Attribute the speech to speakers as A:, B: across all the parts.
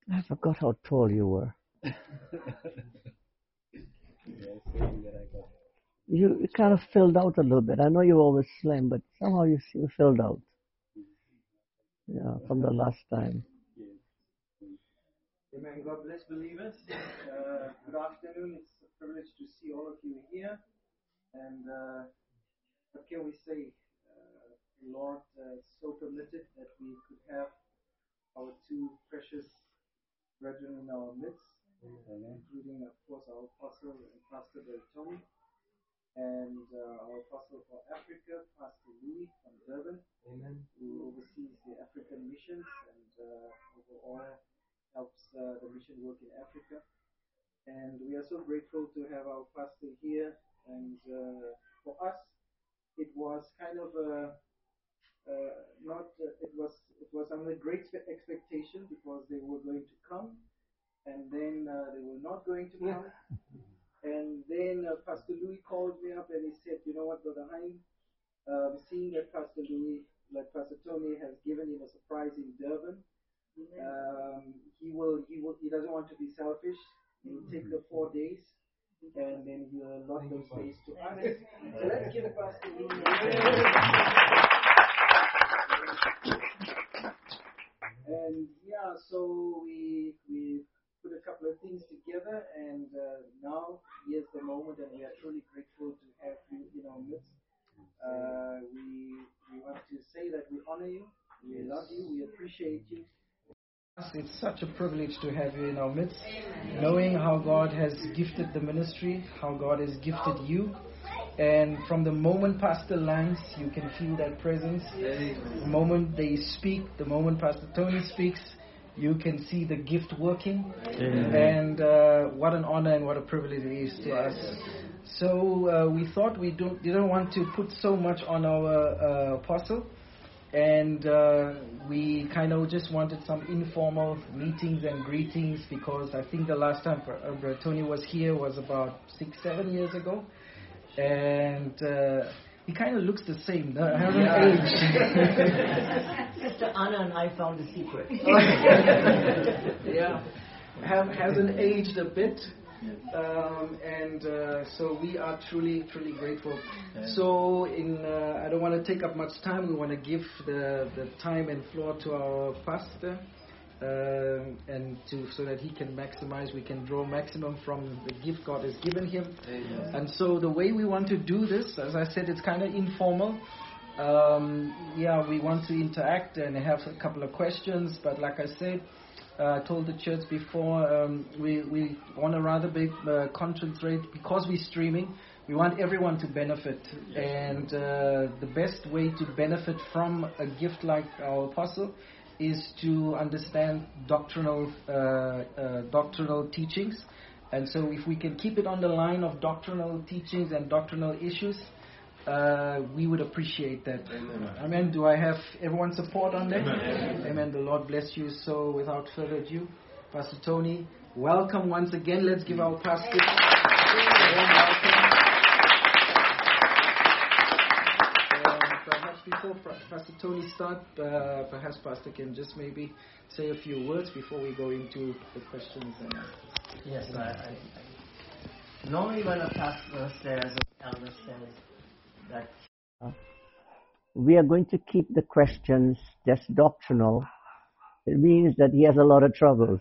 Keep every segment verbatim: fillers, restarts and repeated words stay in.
A: I forgot how tall you were. You, you kind of filled out a little bit. I know you were always slim, but somehow you seem filled out. Yeah, from the last time.
B: Amen. God bless believers. Uh, good afternoon. It's a privilege to see all of you here. And uh, what can we say? Uh, the Lord uh, so permitted that we could have our two precious brethren in our midst, Amen. Including, of course, our apostle and Pastor Bertoni, and uh, our apostle for Africa, Pastor Louis from Durban, Amen. Who oversees the African missions and uh, overall helps uh, the mission work in Africa. And we are so grateful to have our pastor here. And uh, for us, it was kind of a, uh, not, uh, it was it was under great expectation because they were going to come, and then uh, they were not going to come. And then uh, Pastor Louis called me up and he said, you know what, Brother Hein, um, seeing that Pastor Louis, like Pastor Tony, has given him a surprise in Durban, um, he will, he will, he doesn't want to be selfish. He will take the four days and then he will allot those days to us. So let's give Pastor Louis a And yeah, so we we put a couple of things together, and uh, now here's the moment, and we are truly grateful to have you in our midst. Uh, we we want to say that we honor you, we love you, we appreciate you. It's such a privilege to have you in our midst, knowing how God has gifted the ministry, how God has gifted you. And from the moment Pastor lands, you can feel that presence. The moment they speak, the moment Pastor Tony speaks, you can see the gift working. Amen. And uh, what an honor and what a privilege it is to us. So uh, we thought we don't, didn't want to put so much on our uh, apostle. And uh, we kind of just wanted some informal meetings and greetings, because I think the last time Brother Tony was here was about six, seven years ago. And uh, he kind of looks the same. I haven't
A: yeah. aged. Sister Anna and I found the secret.
B: yeah, Have, hasn't aged a bit. Um, and uh, so we are truly, truly grateful. Yeah. So in, uh, I don't want to take up much time. We want to give the, the time and floor to our pastor, uh, and to so that he can maximize, we can draw maximum from the gift God has given him. Amen. And so the way we want to do this, as I said, it's kind of informal. Um, yeah, we want to interact and have a couple of questions, but like I said, I uh, told the church before, um, we, we want to rather be, uh, concentrate, because we're streaming, we want everyone to benefit. And uh, the best way to benefit from a gift like our apostle is to understand doctrinal uh, uh, doctrinal teachings. And so if we can keep it on the line of doctrinal teachings and doctrinal issues, Uh, we would appreciate that. Amen. Amen. Do I have everyone's support on that? Amen. Amen. The Lord bless you. So without further ado, Pastor Tony, welcome once again. Let's give our pastor a warm welcome. And perhaps before Pastor Tony start, uh, perhaps Pastor can just maybe say a few words before we go into the questions and answers.
A: Yes, I, I, I normally when a pastor says, or elder says, that uh, we are going to keep the questions just doctrinal, it means that he has a lot of troubles.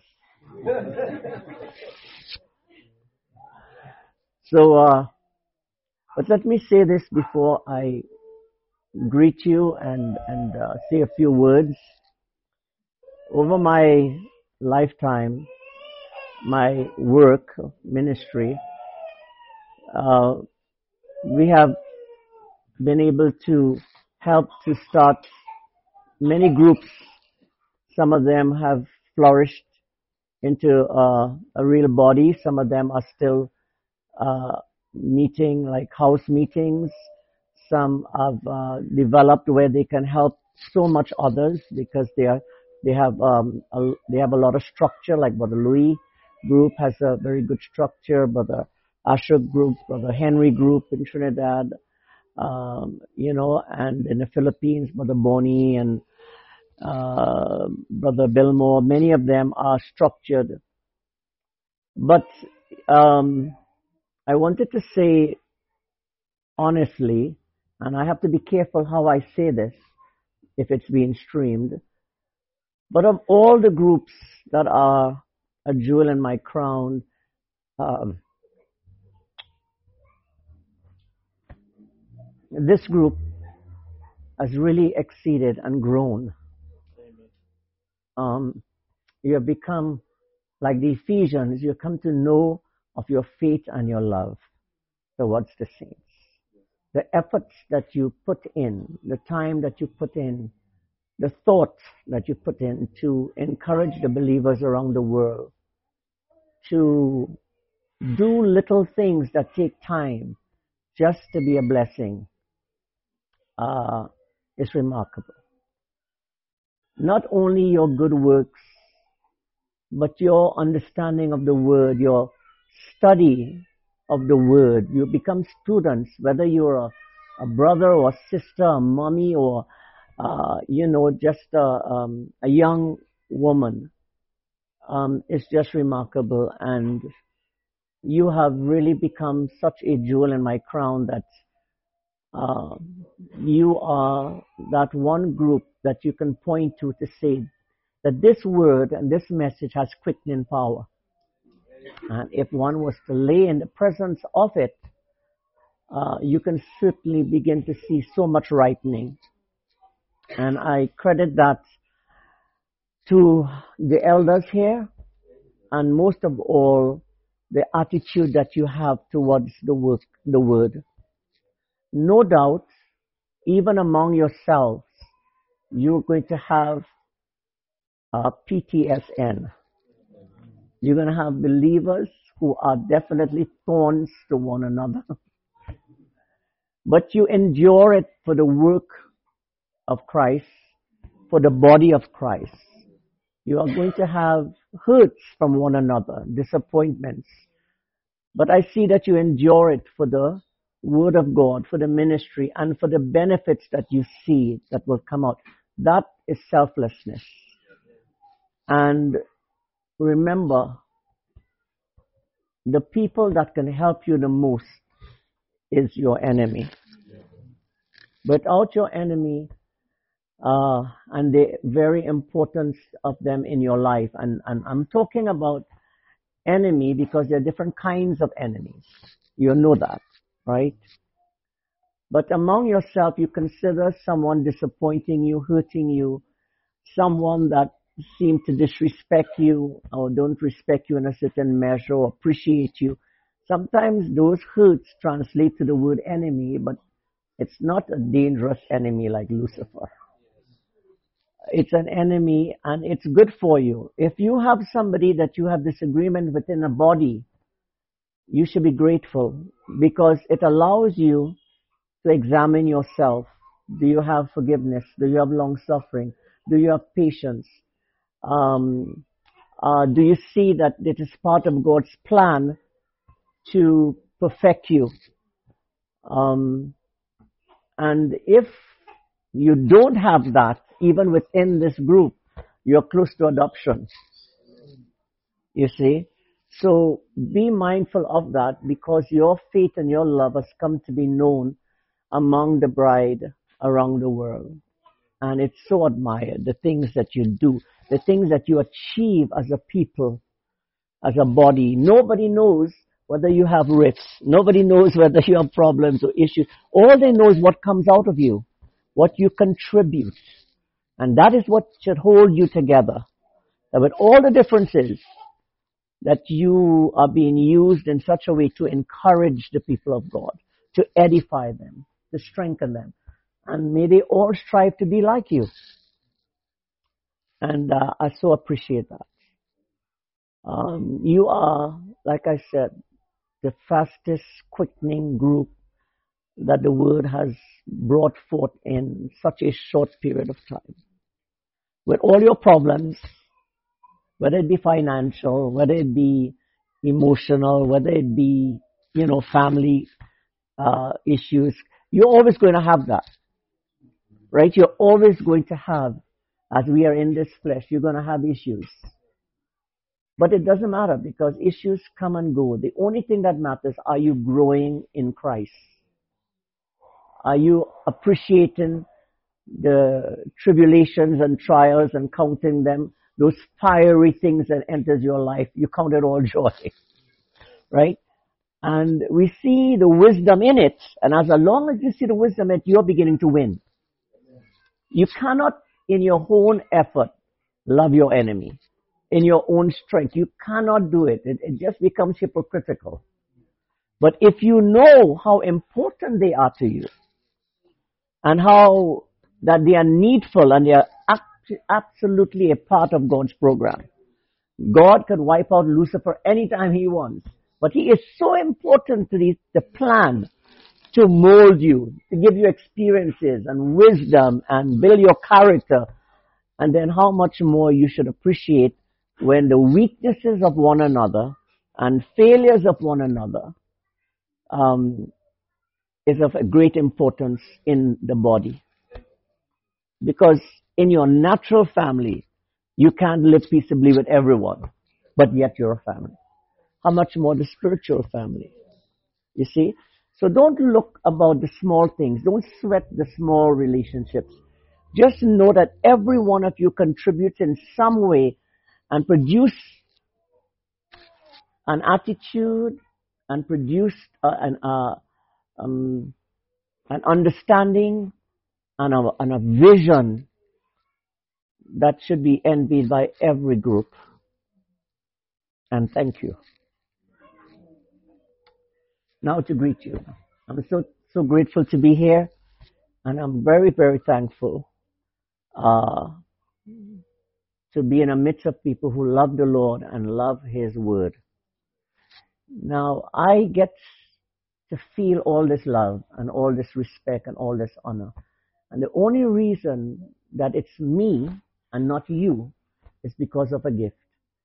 A: So, uh, but let me say this before I greet you and, and uh, say a few words. Over my lifetime, my work, ministry, uh, we have been able to help to start many groups. Some of them have flourished into uh, a real body. Some of them are still uh, meeting, like house meetings. Some have uh, developed where they can help so much others because they are they have um, a, they have a lot of structure. Like Brother Louis group has a very good structure. Brother Asher group, Brother Henry group in Trinidad. Um, you know, and in the Philippines, Mother Bonnie and uh, Brother Billmore, many of them are structured. But um, I wanted to say honestly, and I have to be careful how I say this if it's being streamed, but of all the groups that are a jewel in my crown, um, this group has really exceeded and grown. Um, you have become like the Ephesians, you come to know of your faith and your love towards the saints. The efforts that you put in, the time that you put in, the thought that you put in to encourage the believers around the world, to do little things that take time just to be a blessing, uh, is remarkable. Not only your good works, but your understanding of the Word, your study of the Word. You become students, whether you're a, a brother or a sister, a mommy, or, uh, you know, just a, um, a young woman. Um, it's just remarkable. And you have really become such a jewel in my crown that uh, you are that one group that you can point to to say that this word and this message has quickening power. And if one was to lay in the presence of it, uh, you can certainly begin to see so much ripening. And I credit that to the elders here, and most of all, the attitude that you have towards the work, the word. No doubt, even among yourselves, you're going to have uh, P T S N. You're going to have believers who are definitely thorns to one another. But you endure it for the work of Christ, for the body of Christ. You are going to have hurts from one another, disappointments. But I see that you endure it for the Word of God, for the ministry, and for the benefits that you see that will come out. That is selflessness. And remember, the people that can help you the most is your enemy. Without your enemy, uh, and the very importance of them in your life, and, and I'm talking about enemy because there are different kinds of enemies. You know that, right? But among yourself, you consider someone disappointing you, hurting you, someone that seems to disrespect you or don't respect you in a certain measure or appreciate you. Sometimes those hurts translate to the word enemy, but it's not a dangerous enemy like Lucifer. It's an enemy, and it's good for you. If you have somebody that you have disagreement within a body, you should be grateful because it allows you to examine yourself. Do you have forgiveness? Do you have long suffering? Do you have patience? Um, uh, do you see that it is part of God's plan to perfect you? Um, and if you don't have that, even within this group, you're close to adoption. You see? So be mindful of that because your faith and your love has come to be known among the bride around the world. And it's so admired, the things that you do, the things that you achieve as a people, as a body. Nobody knows whether you have rifts. Nobody knows whether you have problems or issues. All they know is what comes out of you, what you contribute. And that is what should hold you together. That with all the differences, that you are being used in such a way to encourage the people of God, to edify them, to strengthen them. And may they all strive to be like you. And uh, I so appreciate that. Um, you are, like I said, the fastest quickening group that the Word has brought forth in such a short period of time. With all your problems, whether it be financial, whether it be emotional, whether it be, you know, family uh, issues, you're always going to have that, right? You're always going to have As we are in this flesh, you're going to have issues. But it doesn't matter because issues come and go. The only thing that matters, are you growing in Christ? Are you appreciating the tribulations and trials and counting them, those fiery things that enters your life? You count it all joy, right? And we see the wisdom in it. And as long as you see the wisdom in it, you're beginning to win. You cannot, in your own effort, love your enemy. In your own strength. You cannot do it. It, it just becomes hypocritical. But if you know how important they are to you, and how that they are needful and they are absolutely a part of God's program. God can wipe out Lucifer anytime he wants. But he is so important to the, the plan to mold you, to give you experiences and wisdom and build your character. And then how much more you should appreciate when the weaknesses of one another and failures of one another um, is of a great importance in the body. Because in your natural family, you can't live peaceably with everyone, but yet you're a family. How much more the spiritual family? You see? So don't look about the small things. Don't sweat the small relationships. Just know that every one of you contributes in some way and produce an attitude and produce uh, an, uh, um, an understanding and a, and a vision that should be envied by every group. And thank you. Now to greet you. I'm so, so grateful to be here, and I'm very, very thankful uh, to be in the midst of people who love the Lord and love His Word. Now, I get to feel all this love and all this respect and all this honor. And the only reason that it's me and not you is because of a gift.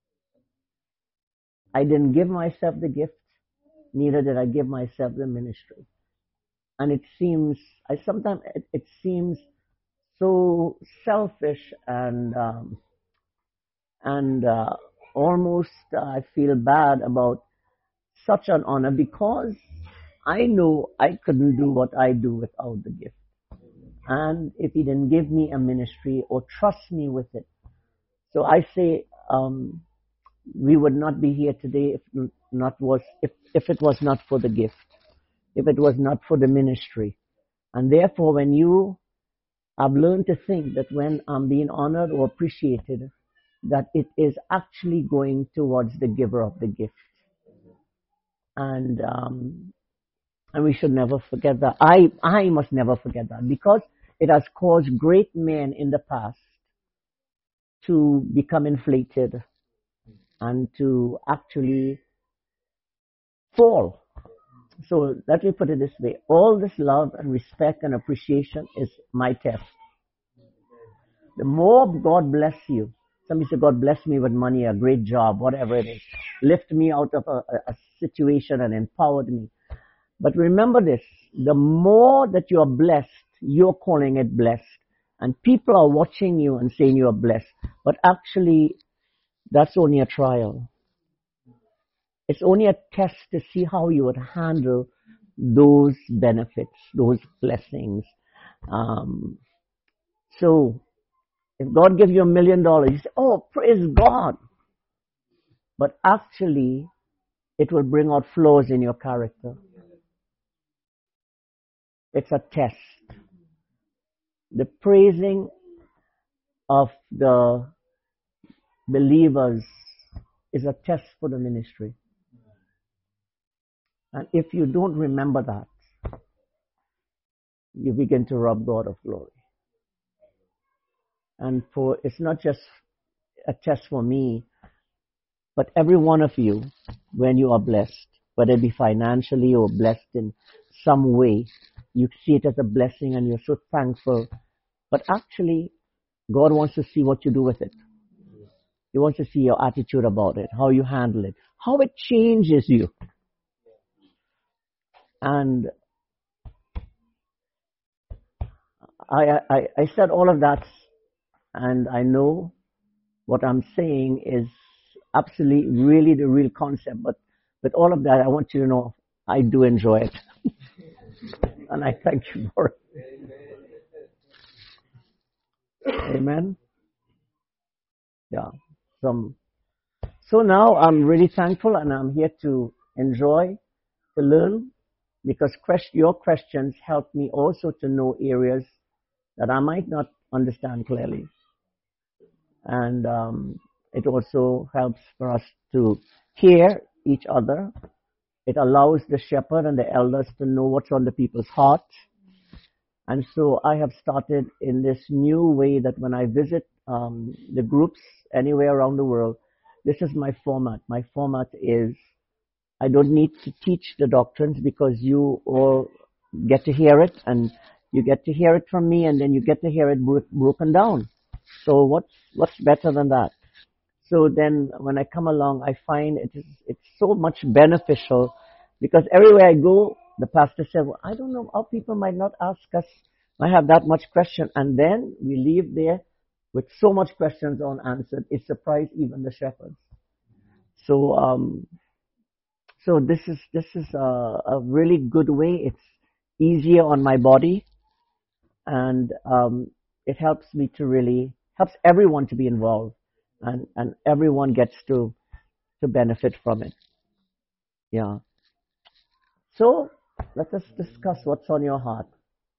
A: I didn't give myself the gift, neither did I give myself the ministry. And it seems, I sometimes, it, it seems so selfish and, um, and, uh, almost uh, I feel bad about such an honor because I know I couldn't do what I do without the gift. And if He didn't give me a ministry or trust me with it. So I say, um, we would not be here today if not was, if, if it was not for the gift. If it was not for the ministry. And therefore, when you have learned to think that when I'm being honored or appreciated, that it is actually going towards the giver of the gift. And, um, and we should never forget that. I, I must never forget that because it has caused great men in the past to become inflated and to actually fall. So let me put it this way. All this love and respect and appreciation is my test. The more God bless you, somebody say, God bless me with money, a great job, whatever it is. Lift me out of a, a situation and empowered me. But remember this, the more that you are blessed, you're calling it blessed. And people are watching you and saying you are blessed. But actually, that's only a trial. It's only a test to see how you would handle those benefits, those blessings. Um, so, if God gives you a million dollars, you say, oh, praise God. But actually, it will bring out flaws in your character. It's a test. The praising of the believers is a test for the ministry. And if you don't remember that, you begin to rob God of glory. And for it's not just a test for me, but every one of you, when you are blessed, whether it be financially or blessed in some way, you see it as a blessing and you're so thankful. But actually, God wants to see what you do with it. He wants to see your attitude about it, how you handle it, how it changes you. And I, I, I said all of that, and I know what I'm saying is absolutely really the real concept. But with all of that, I want you to know I do enjoy it. And I thank you for it. Amen. Yeah. Some, so now I'm really thankful, and I'm here to enjoy, to learn, because quest- your questions help me also to know areas that I might not understand clearly. And um, it also helps for us to hear each other. It allows the shepherd and the elders to know what's on the people's hearts. And so I have started in this new way that when I visit um, the groups anywhere around the world, this is my format. My format is I don't need to teach the doctrines because you all get to hear it, and you get to hear it from me, and then you get to hear it bro- broken down. So what's what's better than that? So then when I come along, I find it is it's so much beneficial, because everywhere I go, the pastor said, well, I don't know how people might not ask us, I have that much question, and then we leave there with so much questions unanswered. It surprised even the shepherds. So um, so this is this is a, a really good way. It's easier on my body, and um, it helps me to really helps everyone to be involved, and and everyone gets to to benefit from it. Yeah. So let us discuss what's on your heart.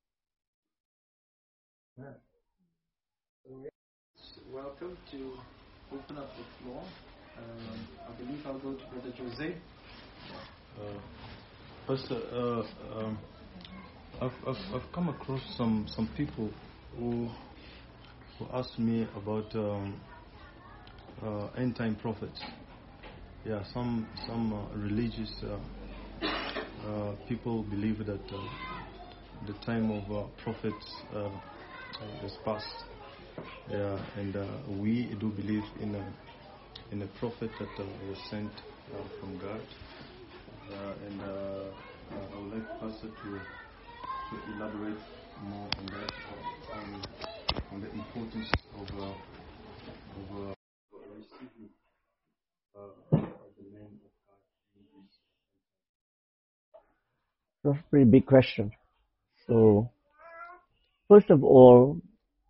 B: Welcome to open up the floor. Um, I believe I'll go to Brother Jose.
C: Uh, Pastor, uh, um, I've, I've I've come across some, some people who who asked me about um, uh, end time prophets. Yeah, some some uh, religious uh, uh, people believe that uh, the time of uh, prophets uh, is past. Yeah, and uh, we do believe in a in a prophet that uh, was sent uh, from God. Uh, and uh, uh, I would like Pastor to, to elaborate more on that, uh, on, on the importance of, uh, of uh, receiving uh, the name of God in this.
A: That's a pretty big question. So first of all,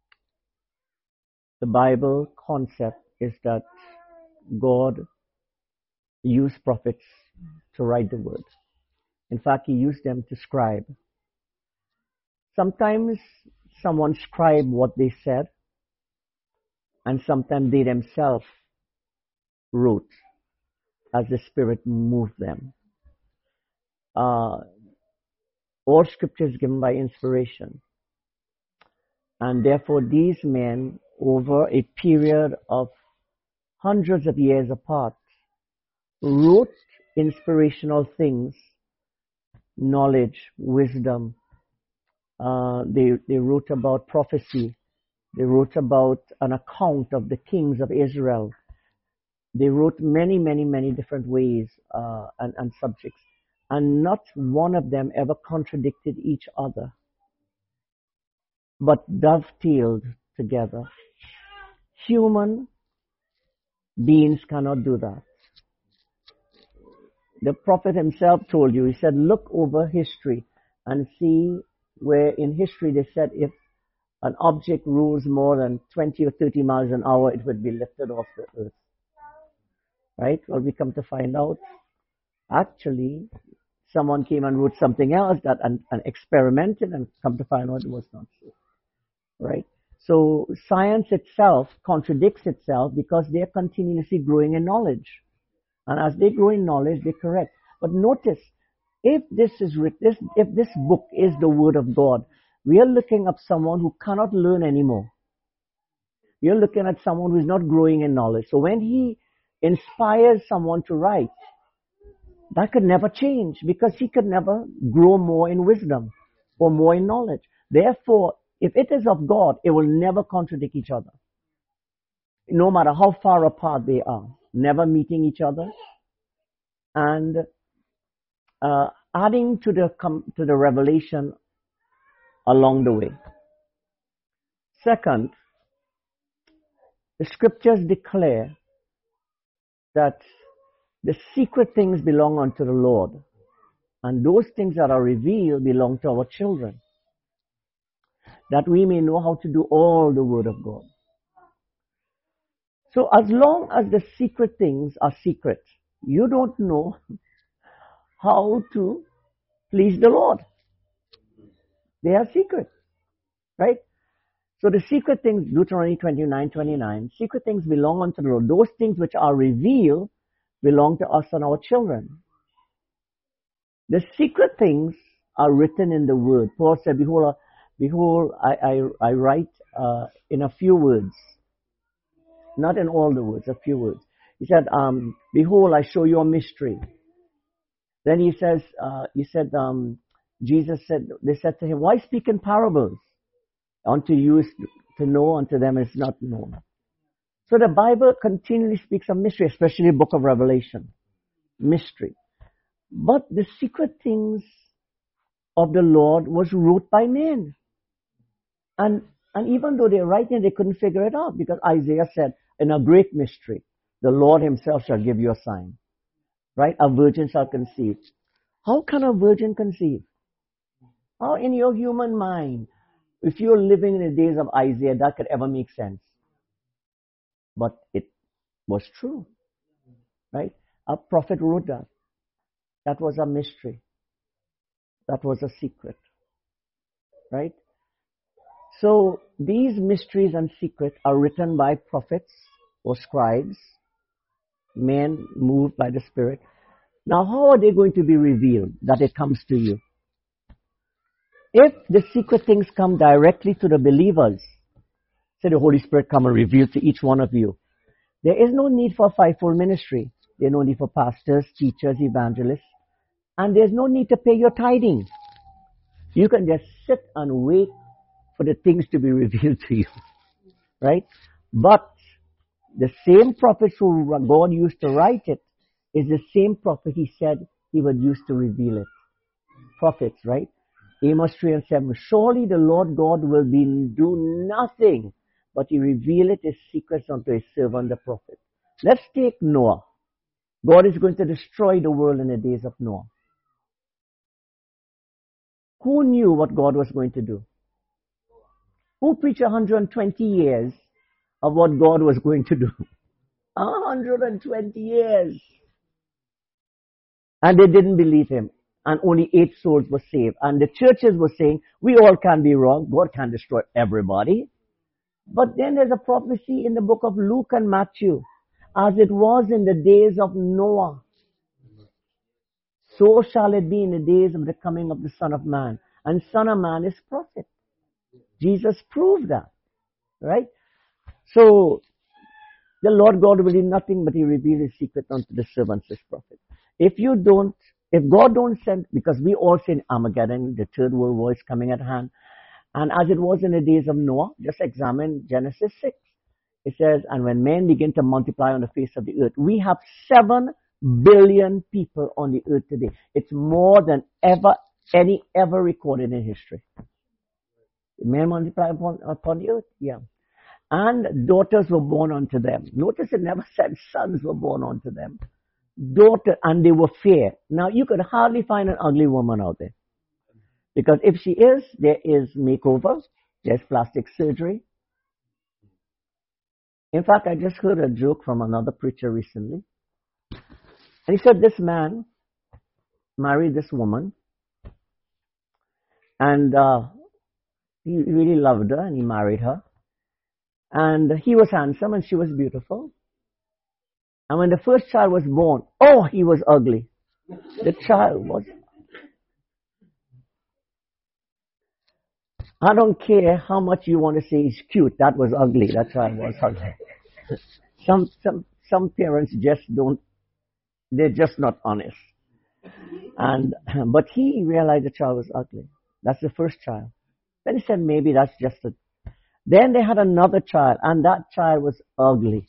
A: the Bible concept is that God used prophets to write the word. In fact, He used them to scribe. Sometimes someone scribed what they said, and sometimes they themselves wrote as the Spirit moved them. Uh, all scripture is given by inspiration. And therefore these men, over a period of hundreds of years apart, wrote inspirational things, knowledge, wisdom. Uh, they, they wrote about prophecy. They wrote about an account of the kings of Israel. They wrote many, many, many different ways uh, and, and subjects. And not one of them ever contradicted each other, but dovetailed together. Human beings cannot do that. The prophet himself told you, he said, look over history and see where in history they said if an object rules more than twenty or thirty miles an hour, it would be lifted off the earth. Right? Well, we come to find out, actually, someone came and wrote something else that and, and experimented, and come to find out it was not so. Right? So science itself contradicts itself because they are continuously growing in knowledge. And as they grow in knowledge, they correct. But notice, if this is this, if this book is the word of God, we are looking at someone who cannot learn anymore. We are looking at someone who is not growing in knowledge. So when he inspires someone to write, that could never change because he could never grow more in wisdom or more in knowledge. Therefore, if it is of God, it will never contradict each other. No matter how far apart they are, never meeting each other, and uh, adding to the com- to the revelation along the way. Second, the scriptures declare that the secret things belong unto the Lord, and those things that are revealed belong to our children, that we may know how to do all the word of God. So as long as the secret things are secret, you don't know how to please the Lord. They are secret, right? So the secret things, Deuteronomy twenty-nine twenty-nine, secret things belong unto the Lord. Those things which are revealed belong to us and our children. The secret things are written in the word. Paul said, behold, uh, behold, I, I, I write uh, in a few words. Not in all the words, a few words. He said, um, behold, I show you a mystery. Then he says, uh, he said, um, Jesus said, they said to him, why speak in parables? Unto you is to know, unto them is not known. So the Bible continually speaks of mystery, especially the book of Revelation. Mystery. But the secret things of the Lord was wrote by men. And, and even though they're writing, they couldn't figure it out, because Isaiah said, in a great mystery, the Lord himself shall give you a sign. Right? A virgin shall conceive. How can a virgin conceive? How in your human mind, if you're living in the days of Isaiah, that could ever make sense? But it was true. Right? A prophet wrote that. That was a mystery. That was a secret. Right? So these mysteries and secrets are written by prophets or scribes, men moved by the Spirit. Now how are they going to be revealed that it comes to you? If the secret things come directly to the believers, say the Holy Spirit come and reveal to each one of you, there is no need for a fivefold ministry. There's no need for pastors, teachers, evangelists, and there's no need to pay your tithing. You can just sit and wait for the things to be revealed to you. Right? But the same prophets who God used to write it is the same prophet he said he would use to reveal it. Prophets, right? Amos three and seven. Surely the Lord God will be do nothing, but he revealeth his secrets unto his servant the prophet. Let's take Noah. God is going to destroy the world in the days of Noah. Who knew what God was going to do? Who preached one hundred twenty years of what God was going to do? one hundred twenty years. And they didn't believe him. And only eight souls were saved. And the churches were saying, we all can be wrong. God can destroy everybody. But then there's a prophecy in the book of Luke and Matthew. As it was in the days of Noah, so shall it be in the days of the coming of the Son of Man. And Son of Man is prophet. Jesus proved that. Right? So, the Lord God will do nothing but he reveals his secret unto the servants, his prophet. If you don't, if God don't send, because we all say in Armageddon, the third world war is coming at hand. And as it was in the days of Noah, just examine Genesis six. It says, and when men begin to multiply on the face of the earth, we have seven billion people on the earth today. It's more than ever, any ever recorded in history. Men multiply upon, upon the earth, yeah. And daughters were born unto them. Notice it never said sons were born unto them. Daughter, and they were fair. Now you could hardly find an ugly woman out there. Because if she is, there is makeover, there's plastic surgery. In fact, I just heard a joke from another preacher recently. And he said this man married this woman. And uh, he really loved her and he married her. And he was handsome and she was beautiful. And when the first child was born, oh, he was ugly. The child was. I don't care how much you want to say he's cute. That was ugly. That child was ugly. Some, some, some parents just don't, they're just not honest. And, but he realized the child was ugly. That's the first child. Then he said maybe that's just a, then they had another child and that child was ugly.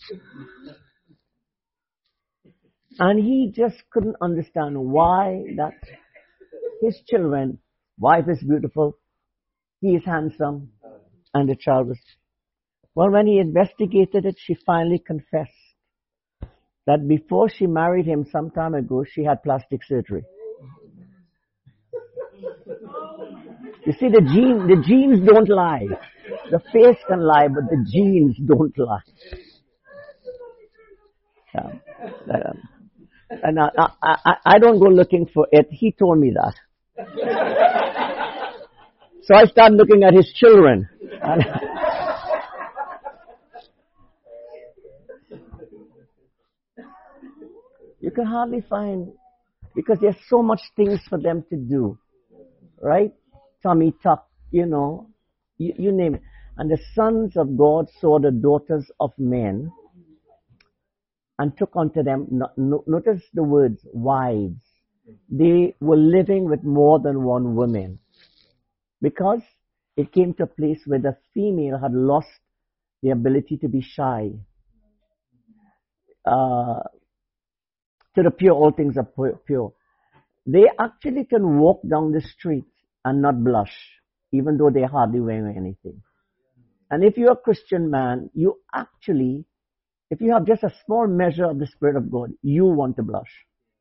A: And he just couldn't understand why that his children, wife is beautiful, he is handsome, and the child was. Well, when he investigated it, she finally confessed that before she married him some time ago, she had plastic surgery. You see, the gene, the genes don't lie. The face can lie, but the genes don't lie. Yeah. And I, I, I, I don't go looking for it. He told me that. So I started looking at his children. You can hardly find, because there's so much things for them to do, right? Tummy tuck, you know, you, you name it. And the sons of God saw the daughters of men and took unto them, no, no, notice the words, wives. They were living with more than one woman because it came to a place where the female had lost the ability to be shy. Uh, to the pure, all things are pure. They actually can walk down the street and not blush, even though they're hardly wearing anything. And if you're a Christian man, you actually, if you have just a small measure of the Spirit of God, you want to blush.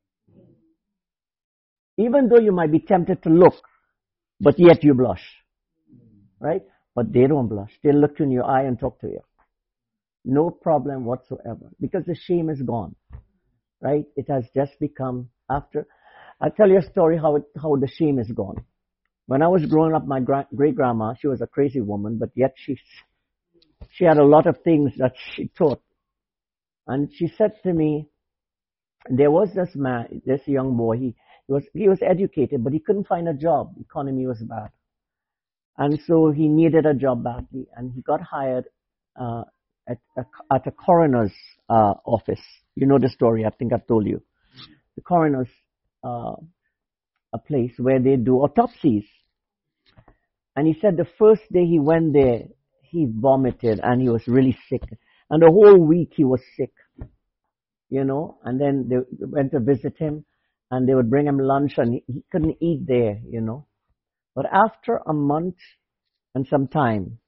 A: Even though you might be tempted to look, but yet you blush. Right? But they don't blush. They look you in your eye and talk to you. No problem whatsoever. Because the shame is gone. Right? It has just become after. I'll tell you a story how it, how the shame is gone. When I was growing up, my gra- great grandma, she was a crazy woman, but yet she she had a lot of things that she taught. And she said to me, there was this man, this young boy, he, he was he was educated, but he couldn't find a job. The economy was bad. And so he needed a job badly, and he got hired uh, at, a, at a coroner's uh, office. You know the story, I think I've told you. The coroner's uh, a place where they do autopsies. And he said the first day he went there, he vomited and he was really sick. And the whole week he was sick, you know. And then they went to visit him and they would bring him lunch and he, he couldn't eat there, you know. But after a month and some time,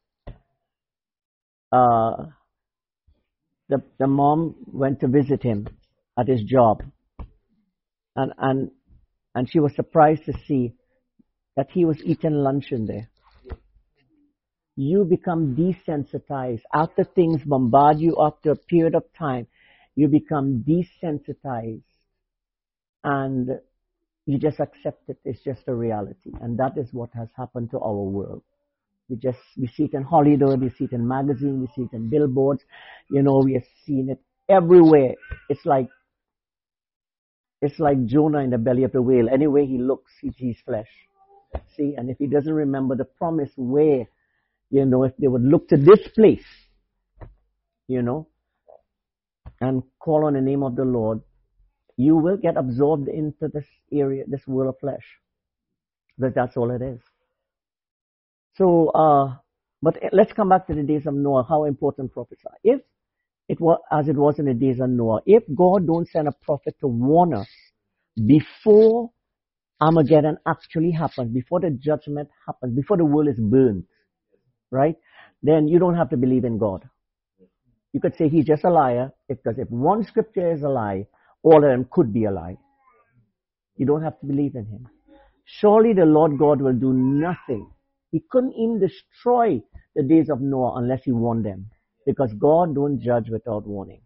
A: uh, the the mom went to visit him at his job. And, and, and she was surprised to see that he was eating lunch in there. You become desensitized. After things bombard you after a period of time, you become desensitized and you just accept it. It's just a reality. And that is what has happened to our world. We just, we see it in Hollywood, we see it in magazines, we see it in billboards. You know, we have seen it everywhere. It's like, it's like Jonah in the belly of the whale. Anywhere he looks, he sees flesh. See, and if he doesn't remember the promise where, you know, if they would look to this place, you know, and call on the name of the Lord, you will get absorbed into this area, this world of flesh. Because that's all it is. So, uh, but let's come back to the days of Noah, how important prophets are. If it was, as it was in the days of Noah, if God don't send a prophet to warn us before Armageddon actually happens, before the judgment happens, before the world is burned, right? Then you don't have to believe in God. You could say he's just a liar, because if one scripture is a lie, all of them could be a lie. You don't have to believe in him. Surely the Lord God will do nothing. He couldn't even destroy the days of Noah unless he warned them, because God don't judge without warning.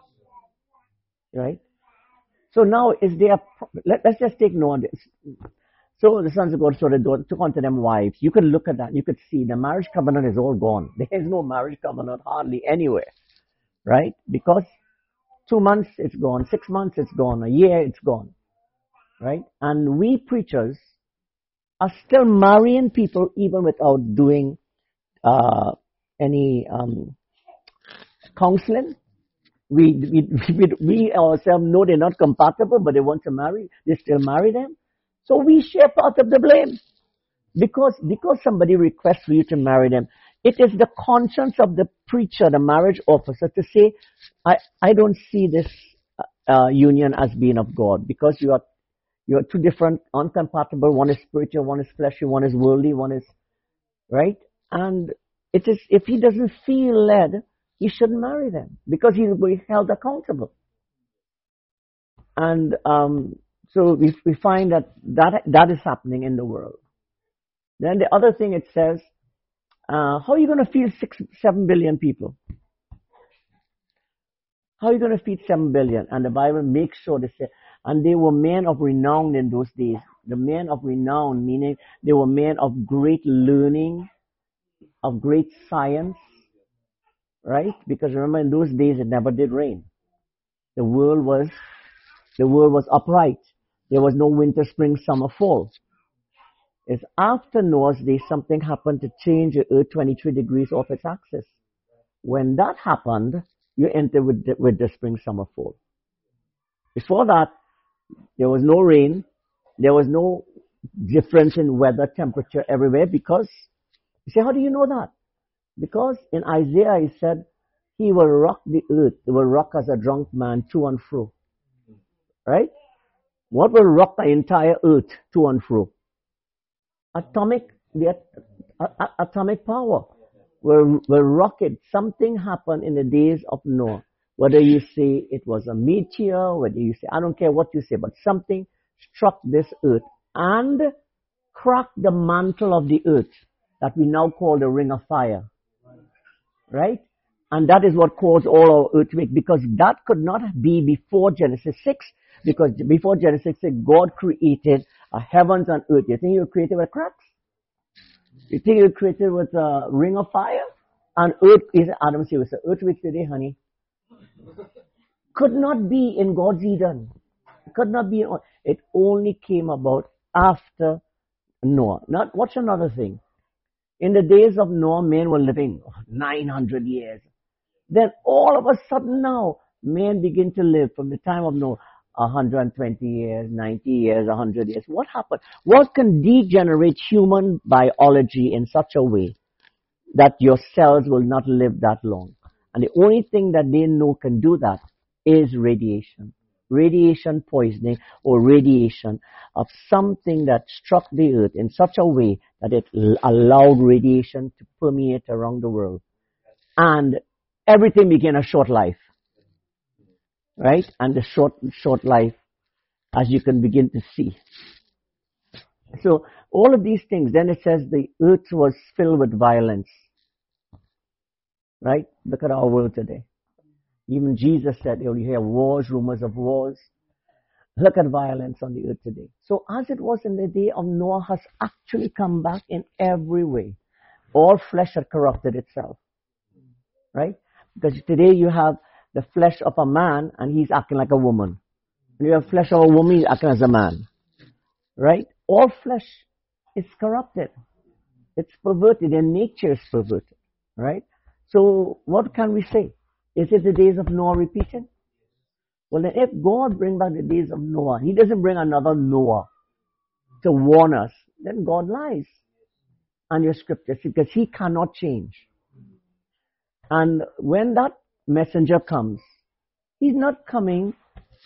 A: Right? So now, is there, let, let's just take Noah. So the sons of God sort of took unto them wives. You could look at that. You could see the marriage covenant is all gone. There is no marriage covenant hardly anywhere. Right? Because two months it's gone. Six months it's gone. A year it's gone. Right? And we preachers are still marrying people even without doing uh, any um, counseling. We, we, we, we ourselves know they're not compatible, but they want to marry. They still marry them. So we share part of the blame. Because, because somebody requests for you to marry them, it is the conscience of the preacher, the marriage officer, to say, I, I don't see this uh, union as being of God, because you are, you are two different, uncompatible. One is spiritual, one is fleshly, one is worldly, one is, right? And it is, if he doesn't feel led, he shouldn't marry them because he will be held accountable. And um, so we, we find that, that that is happening in the world. Then the other thing it says, uh, how are you going to feed six, seven billion people? How are you going to feed seven billion? And the Bible makes sure they say, and they were men of renown in those days. The men of renown, meaning they were men of great learning, of great science, right? Because remember, in those days it never did rain. The world was, the world was upright. There was no winter, spring, summer, fall. It's after Noah's day something happened to change the earth twenty-three degrees off its axis. When that happened, you enter with the, with the spring, summer, fall. Before that, there was no rain. There was no difference in weather, temperature everywhere because, you say, how do you know that? Because in Isaiah he said, he will rock the earth. He will rock as a drunk man to and fro. Right? What will rock the entire earth to and fro? Atomic, the uh, uh, atomic power will, will rock it. Something happened in the days of Noah. Whether you say it was a meteor, whether you say, I don't care what you say, but something struck this earth and cracked the mantle of the earth that we now call the ring of fire. Right? And that is what caused all our earthquake, because that could not be before Genesis six, because before Genesis six, God created a heavens and earth. You think you created with cracks? You think you created with a ring of fire? And earth is, Adam said, it's an earthquake today, honey. Could not be in God's Eden. It could not be. It only came about after Noah. Now, watch another thing. In the days of Noah, men were living nine hundred years. Then all of a sudden now, men begin to live from the time of Noah, one hundred twenty years, ninety years, one hundred years. What happened? What can degenerate human biology in such a way that your cells will not live that long? And the only thing that they know can do that is radiation. Radiation poisoning or radiation of something that struck the earth in such a way that it allowed radiation to permeate around the world. And everything began a short life. Right? And the short, short life, as you can begin to see. So, all of these things, then it says the earth was filled with violence. Right? Look at our world today. Even Jesus said, you hear wars, rumors of wars. Look at violence on the earth today. So as it was in the day of Noah has actually come back in every way. All flesh had corrupted itself. Right? Because today you have the flesh of a man and he's acting like a woman. And you have flesh of a woman, he's acting as a man. Right? All flesh is corrupted. It's perverted. Their nature is perverted. Right? So what can we say? Is it the days of Noah repeating? Well, then if God brings back the days of Noah, He doesn't bring another Noah to warn us, then God lies on your scriptures because He cannot change. And when that messenger comes, he's not coming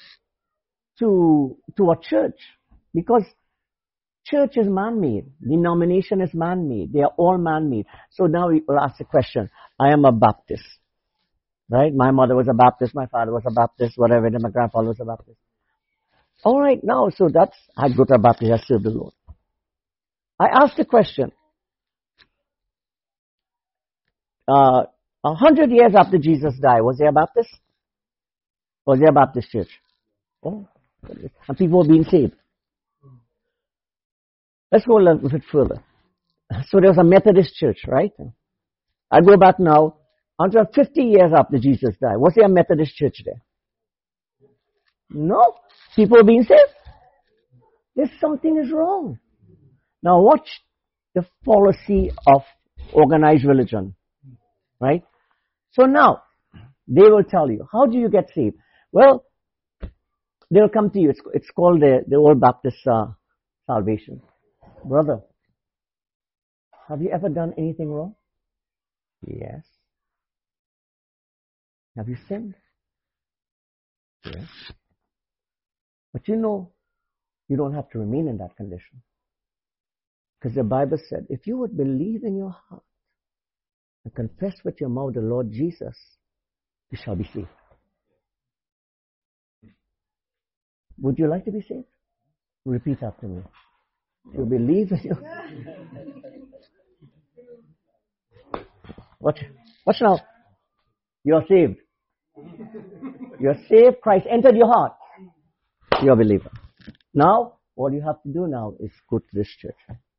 A: to, to a church because church is man-made. Denomination is man-made. They are all man-made. So now we will ask the question, I am a Baptist. Right? My mother was a Baptist, my father was a Baptist, whatever, then my grandfather was a Baptist. All right, now, so that's, I go to a Baptist, I serve the Lord. I asked the question, uh, a hundred years after Jesus died, was there a Baptist? Was there a Baptist church? Oh, and people were being saved. Let's go a little bit further. So there was a Methodist church, right? I go back now, one hundred fifty years after Jesus died. Was there a Methodist church there? No. People are being saved. There's something is wrong. Now watch the policy of organized religion. Right? So now, they will tell you, how do you get saved? Well, they'll come to you. It's, it's called the, the Old Baptist uh, salvation. Brother, have you ever done anything wrong? Yes. Have you sinned? Yes. But you know, you don't have to remain in that condition. Because the Bible said, if you would believe in your heart and confess with your mouth the Lord Jesus, you shall be saved. Would you like to be saved? Repeat after me. You believe in you. Watch. Watch now. You are saved. You are saved. Christ entered your heart. You are a believer. Now, all you have to do now is go to this church.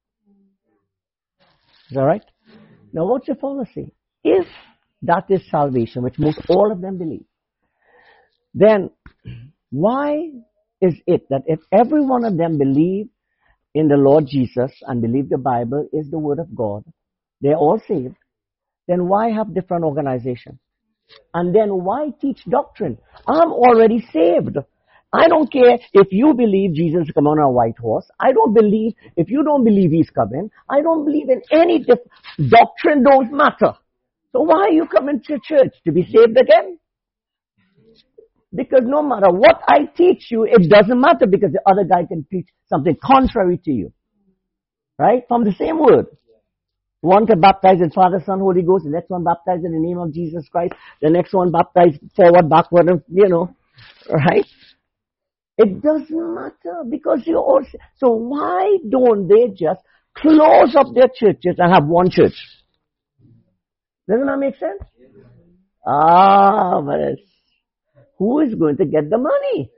A: Is that right? Now, what's your policy? If that is salvation, which most all of them believe, then why is it that if every one of them believe in the Lord Jesus and believe the Bible is the Word of God, they're all saved, then why have different organizations? And then why teach doctrine? I'm already saved. I don't care if you believe Jesus is coming on a white horse. I don't believe, if you don't believe He's coming, I don't believe in any diff- doctrine don't matter. So why are you coming to church? To be saved again? Because no matter what I teach you, it doesn't matter because the other guy can teach something contrary to you. Right? From the same word. One can baptize in Father, Son, Holy Ghost. The next one baptize in the name of Jesus Christ. The next one baptize forward, backward, and, you know. Right? It doesn't matter because you all. So why don't they just close up their churches and have one church? Doesn't that make sense? Ah, but it's, who is going to get the money?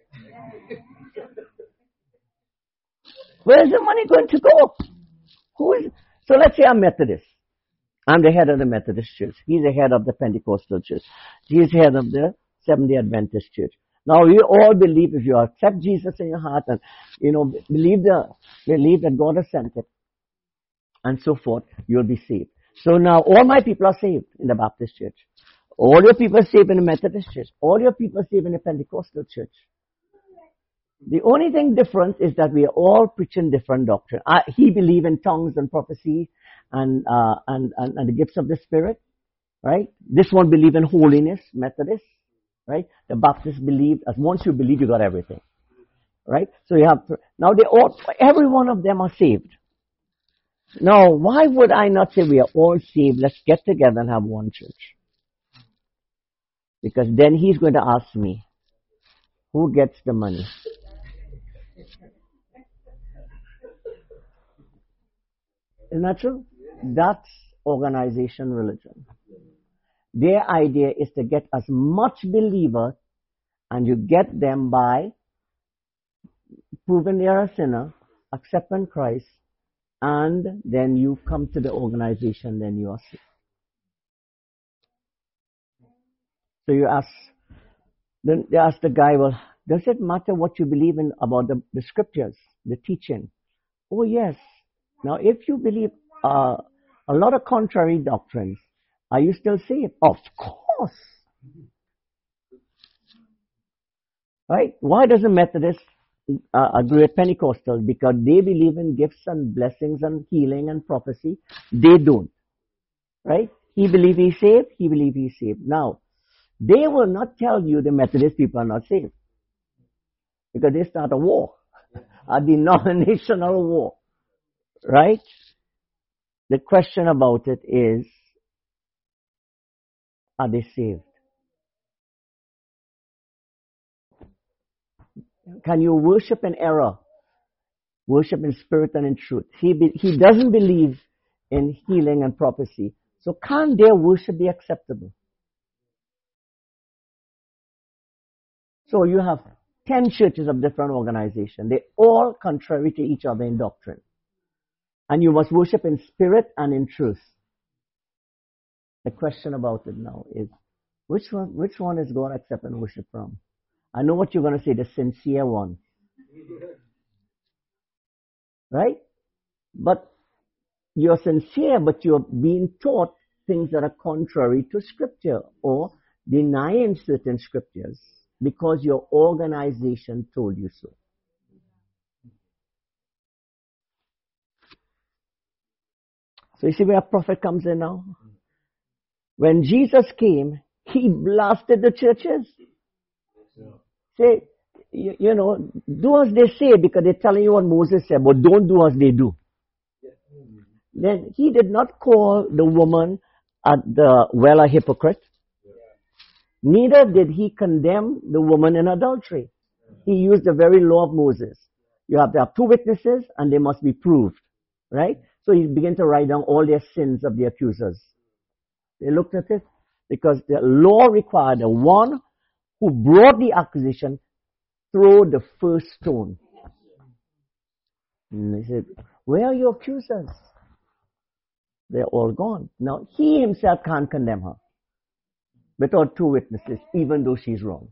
A: Where is the money going to go? Who is? So let's say I'm Methodist. I'm the head of the Methodist church. He's the head of the Pentecostal church. He's the head of the Seventh-day Adventist church. Now we all believe if you accept Jesus in your heart and, you know, believe the, believe that God has sent it and so forth, you'll be saved. So now all my people are saved in the Baptist church. All your people are saved in the Methodist church. All your people are saved in the Pentecostal church. The only thing different is that we are all preaching different doctrine. I, he believed in tongues and prophecy and, uh, and, and, and the gifts of the Spirit, right? This one believe in holiness, Methodist. Right? The Baptists believe, as once you believe, you got everything. Right? So you have, to, now they all, every one of them are saved. Now, why would I not say we are all saved? Let's get together and have one church. Because then he's going to ask me, who gets the money? Isn't that true? That's organization religion. Their idea is to get as much believers, and you get them by proving they are a sinner, accepting Christ, and then you come to the organization, then you are saved. So you ask, then they ask the guy, well, does it matter what you believe in about the, the scriptures, the teaching? Oh yes. Now if you believe uh, a lot of contrary doctrines, are you still saved? Of course. Right? Why does a Methodist uh, agree with Pentecostal? Because they believe in gifts and blessings and healing and prophecy. They don't. Right? He believes he's saved. He believes he's saved. Now, they will not tell you the Methodist people are not saved. Because they start a war. A denominational war. Right? The question about it is, are they saved? Can you worship in error? Worship in spirit and in truth. He be, he doesn't believe in healing and prophecy. So can their worship be acceptable? So you have ten churches of different organizations. They all contrary to each other in doctrine. And you must worship in spirit and in truth. The question about it now is, which one, which one is God accepting worship from? I know what you're going to say, the sincere one. Right? But you're sincere, but you're being taught things that are contrary to Scripture or denying certain Scriptures because your organization told you so. So you see where a prophet comes in now? When Jesus came, he blasted the churches. Yeah. Say, you, you know, do as they say because they're telling you what Moses said, but don't do as they do. Yeah. Then he did not call the woman at the well a hypocrite? Neither did he condemn the woman in adultery. He used the very law of Moses. You have to have two witnesses and they must be proved. Right? So he began to write down all their sins of the accusers. They looked at it because the law required the one who brought the accusation throw the first stone. And they said, where are your accusers? They're all gone. Now, he himself can't condemn her without two witnesses, even though she's wrong.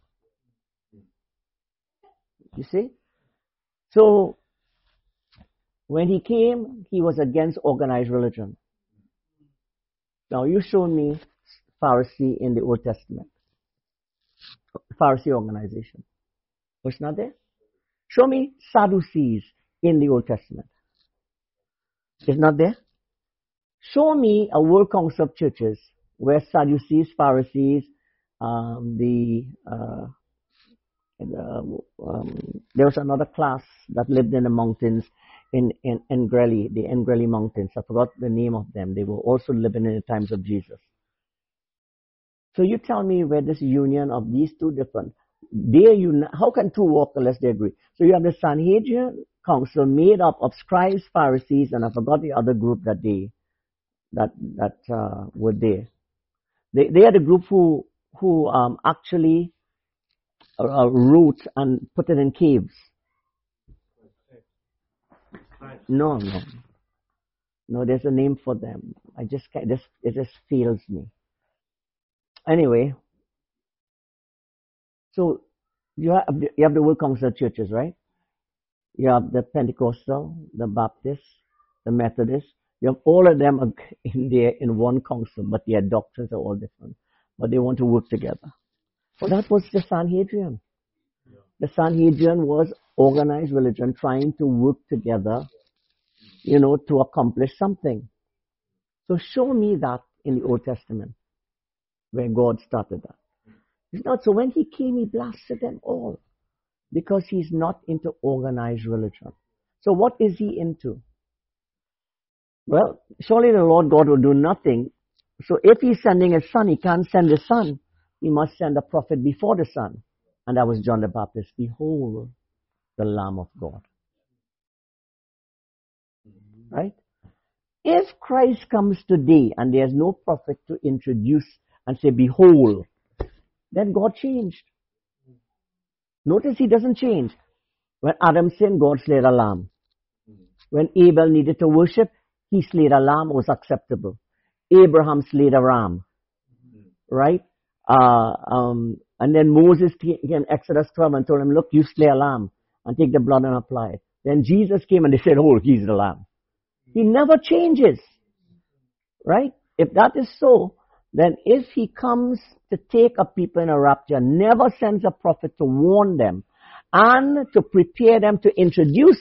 A: You see? So, when he came, he was against organized religion. Now, you show me Pharisee in the Old Testament. Pharisee organization. What's not there? Show me Sadducees in the Old Testament. It's not there? Show me a World Council of Churches where Sadducees, Pharisees, um, the, uh, the um, there was another class that lived in the mountains in, in Engreli, the Engreli Mountains. I forgot the name of them. They were also living in the times of Jesus. So you tell me where this union of these two different, they uni- how can two walk unless they agree? So you have the Sanhedrin council made up of scribes, Pharisees, and I forgot the other group that they that that uh, were there. They they are the group who who um, actually uh, wrote and put it in caves. No, no, no. There's a name for them. I just can't. This it just fails me. Anyway, so you have you have the World Council of Churches, right? You have the Pentecostal, the Baptist, the Methodist. You have all of them in there in one council, but their doctrines are all different. But they want to work together. Well, that was the Sanhedrin. The Sanhedrin was organized religion trying to work together, you know, to accomplish something. So show me that in the Old Testament, where God started that. It's not. So when he came, he blasted them all because he's not into organized religion. So what is he into? Well, surely the Lord God will do nothing. So if he's sending his son, he can't send his son. He must send a prophet before the son. And that was John the Baptist. Behold, the Lamb of God. Right? If Christ comes today and there's no prophet to introduce and say, behold, then God changed. Notice he doesn't change. When Adam sinned, God slayed a lamb. When Abel needed to worship, he slayed a lamb, was acceptable. Abraham slayed a ram. Right? Uh, um, and then Moses came in Exodus twelve and told him, look, you slay a lamb and take the blood and apply it. Then Jesus came and they said, oh, he's the lamb. He never changes. Right? If that is so, then if he comes to take a people in a rapture, never sends a prophet to warn them and to prepare them to introduce,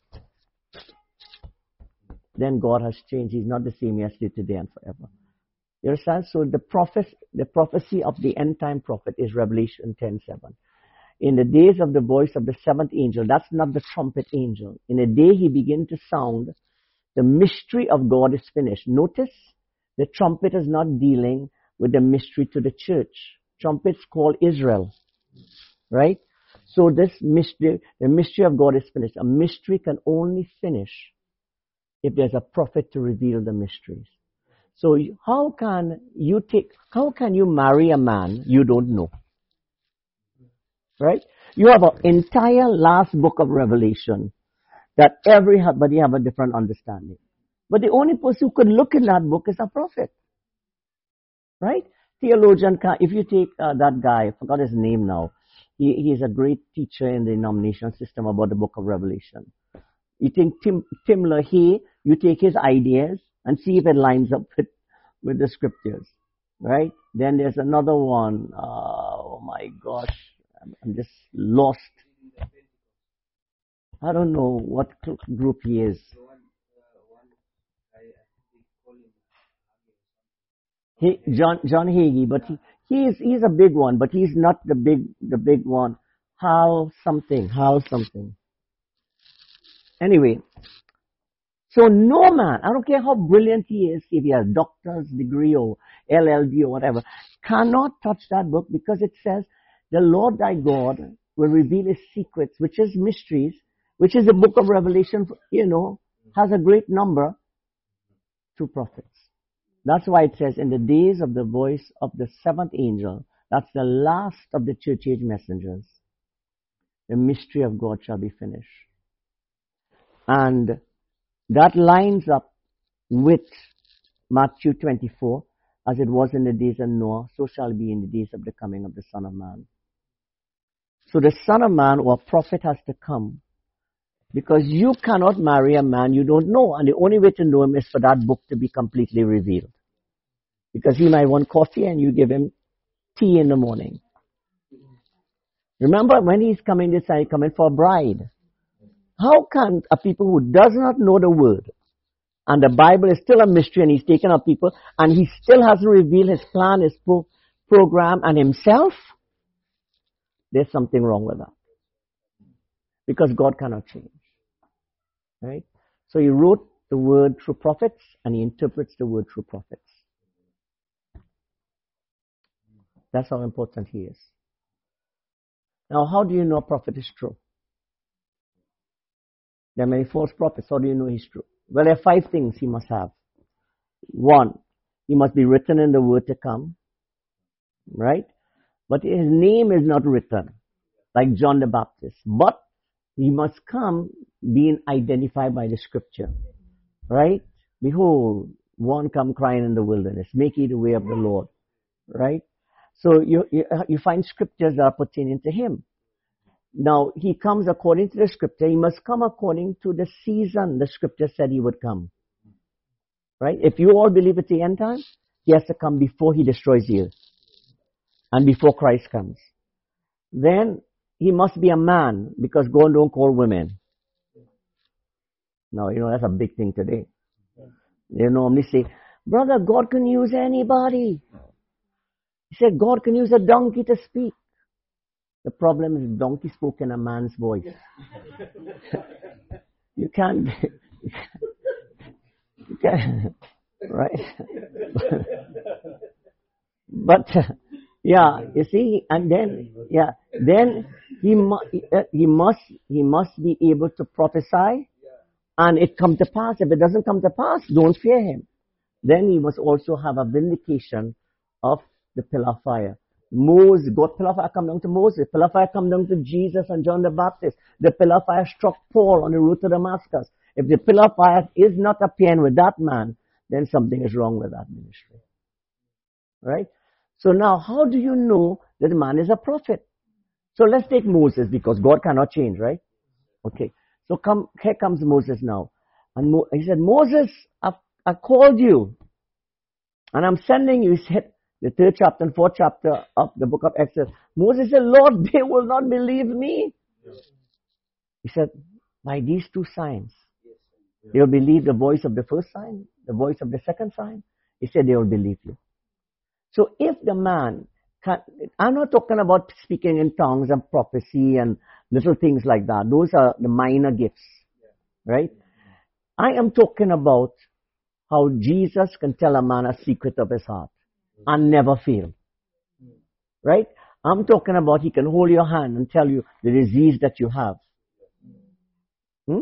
A: then God has changed. He's not the same yesterday, today, and forever. You understand? So the prophet, the prophecy of the end time prophet is Revelation ten seven. In the days of the voice of the seventh angel, that's not the trumpet angel. In the day he begins to sound, the mystery of God is finished. Notice, the trumpet is not dealing with the mystery to the church. Trumpets call Israel. Right? So this mystery, the mystery of God is finished. A mystery can only finish if there's a prophet to reveal the mysteries. So how can you take, how can you marry a man you don't know? Right? You have an entire last book of Revelation that everybody have a different understanding. But the only person who could look in that book is a prophet. Right? Theologian, if you take uh, that guy, I forgot his name now, he, he is a great teacher in the denominational system about the book of Revelation. You think Tim, Tim LaHaye, you take his ideas and see if it lines up with, with the scriptures. Right? Then there's another one, uh, oh my gosh, I'm, I'm just lost. I don't know what group he is. He, John John Hagee, but he, he is he's a big one, but he's not the big the big one. Hal something, Hal something. Anyway, So no man, I don't care how brilliant he is, if he has a doctor's degree or L L D or whatever, cannot touch that book because it says, the Lord thy God will reveal his secrets, which is mysteries, which is the book of Revelation, you know, has a great number to prophets. That's why it says, in the days of the voice of the seventh angel, that's the last of the church age messengers, the mystery of God shall be finished. And that lines up with Matthew twenty-four, as it was in the days of Noah, so shall it be in the days of the coming of the Son of Man. So the Son of Man or prophet has to come, because you cannot marry a man you don't know, and the only way to know him is for that book to be completely revealed. Because he might want coffee and you give him tea in the morning. Remember, when he's coming this time, he's coming for a bride. How can a people who does not know the word, and the Bible is still a mystery, and he's taken up people, and he still hasn't revealed his plan, his pro- program, and himself? There's something wrong with that. Because God cannot change. Right? So he wrote the word through prophets, and he interprets the word through prophets. That's how important he is. Now, how do you know a prophet is true? There are many false prophets. How do you know he's true? Well, there are five things he must have. One, he must be written in the word to come. Right? But his name is not written, like John the Baptist. But he must come being identified by the scripture. Right? Behold, one come crying in the wilderness, make ye the way of the Lord. Right? So you, you, you find scriptures that are pertaining to him. Now, he comes according to the scripture. He must come according to the season the scripture said he would come. Right? If you all believe it's the end time, he has to come before he destroys the earth. And before Christ comes. Then, he must be a man, because God don't call women. Now, you know, that's a big thing today. They normally say, brother, God can use anybody. He said, God can use a donkey to speak. The problem is the donkey spoke in a man's voice. You can't, you can't, right? But, yeah, you see, and then, yeah, then he, mu- he must, he must be able to prophesy, and it come to pass. If it doesn't come to pass, don't fear him. Then he must also have a vindication of the pillar of fire. Moses, God pillar of fire come down to Moses. Pillar of fire come down to Jesus and John the Baptist. The pillar of fire struck Paul on the road to Damascus. If the pillar of fire is not appearing with that man, then something is wrong with that ministry. Right? So now, how do you know that the man is a prophet? So let's take Moses, because God cannot change, right? Okay. So come, here comes Moses now. And Mo, he said, Moses, I've, I called you. And I'm sending you. He said, the third chapter and fourth chapter of the book of Exodus. Moses said, Lord, they will not believe me. He said, by these two signs. They will believe the voice of the first sign, the voice of the second sign. He said, they will believe you. So if the man, can, I'm not talking about speaking in tongues and prophecy and little things like that. Those are the minor gifts, right? I am talking about how Jesus can tell a man a secret of his heart and never fail, right? I'm talking about he can hold your hand and tell you the disease that you have. Hmm?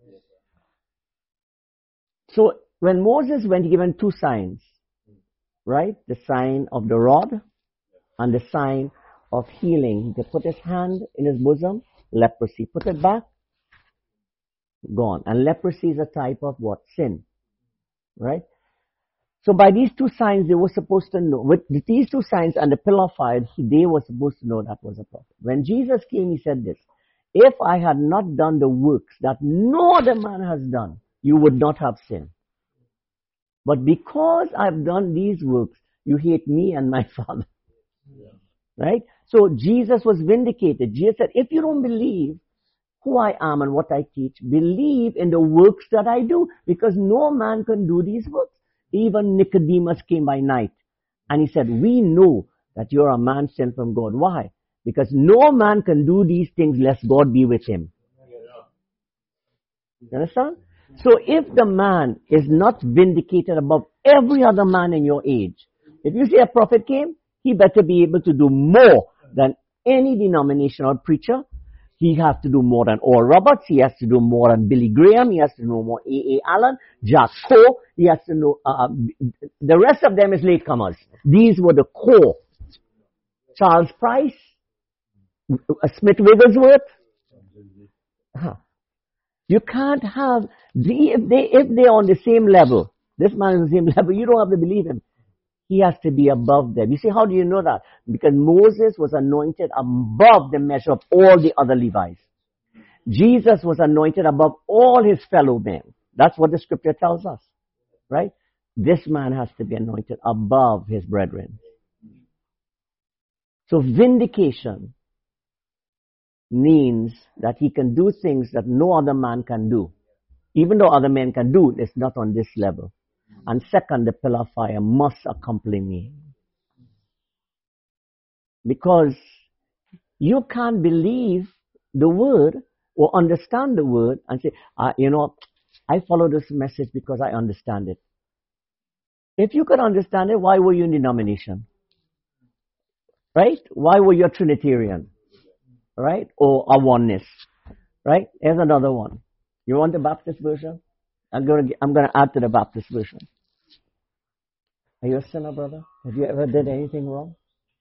A: So when Moses went, he given two signs. Right? The sign of the rod and the sign of healing. He could put his hand in his bosom, leprosy. Put it back, gone. And leprosy is a type of what? Sin. Right? So by these two signs, they were supposed to know. With these two signs and the pillar of fire, they were supposed to know that was a prophet. When Jesus came, he said this, if I had not done the works that no other man has done, you would not have sinned. But because I've done these works, you hate me and my Father. Yeah. Right? So Jesus was vindicated. Jesus said, if you don't believe who I am and what I teach, believe in the works that I do, because no man can do these works. Even Nicodemus came by night and he said, we know that you're a man sent from God. Why? Because no man can do these things lest God be with him. Yeah. You understand? So if the man is not vindicated above every other man in your age, if you say a prophet came, he better be able to do more than any denominational preacher. He has to do more than Oral Roberts. He has to do more than Billy Graham. He has to know more A A. Allen, Jack Coe. He has to know, uh, the rest of them is latecomers. These were the core. Charles Price, Smith Wigglesworth. Huh. You can't have, the, if they, if they're on the same level, this man is on the same level, you don't have to believe him. He has to be above them. You see, how do you know that? Because Moses was anointed above the measure of all the other Levites. Jesus was anointed above all his fellow men. That's what the scripture tells us, right? This man has to be anointed above his brethren. So vindication means that he can do things that no other man can do. Even though other men can do, it's not on this level. And second, the pillar of fire must accompany me. Because you can't believe the word or understand the word and say, uh, you know, I follow this message because I understand it. If you could understand it, why were you in denomination? Right? Why were you a Trinitarian? Right? Or a oneness? Right? Here's another one. You want the Baptist version? I'm going to, I'm going to add to the Baptist version. Are you a sinner, brother? Have you ever did anything wrong?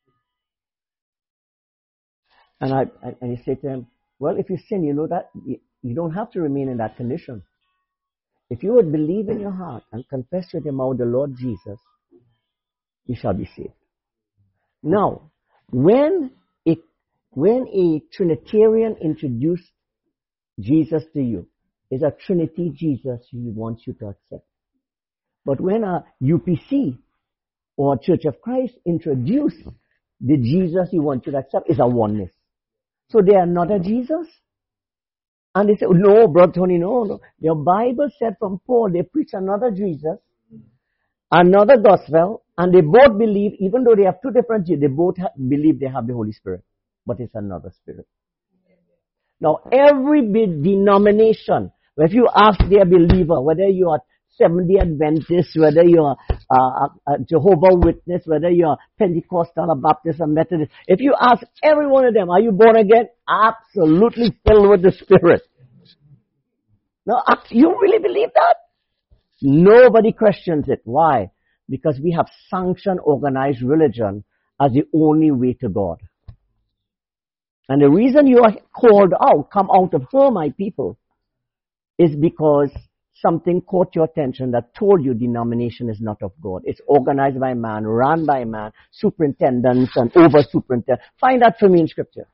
A: And I, I and you say to him, well, if you sin, you know that you, you don't have to remain in that condition. If you would believe in your heart and confess with your mouth the Lord Jesus, you shall be saved. Now, when it when a Trinitarian introduced Jesus to you, it's a Trinity Jesus he wants you to accept. But when a U P C or Church of Christ introduce the Jesus you want you to accept, is a oneness. So they are not a Jesus. And they say, no, Brother Tony, no, no. Your Bible said from Paul, they preach another Jesus, another gospel, and they both believe, even though they have two different Jesus, they both ha- believe they have the Holy Spirit. But it's another spirit. Now, every big denomination, if you ask their believer, whether you are Seventh-day Adventist, whether you are uh, a Jehovah's Witness, whether you are Pentecostal or Baptist or Methodist, if you ask every one of them, are you born again? Absolutely filled with the Spirit. Now, you really believe that? Nobody questions it. Why? Because we have sanctioned organized religion as the only way to God. And the reason you are called out, come out of her, my people, is because something caught your attention that told you denomination is not of God. It's organized by man, run by man, superintendents and over-superintendents. Find that for me in Scripture.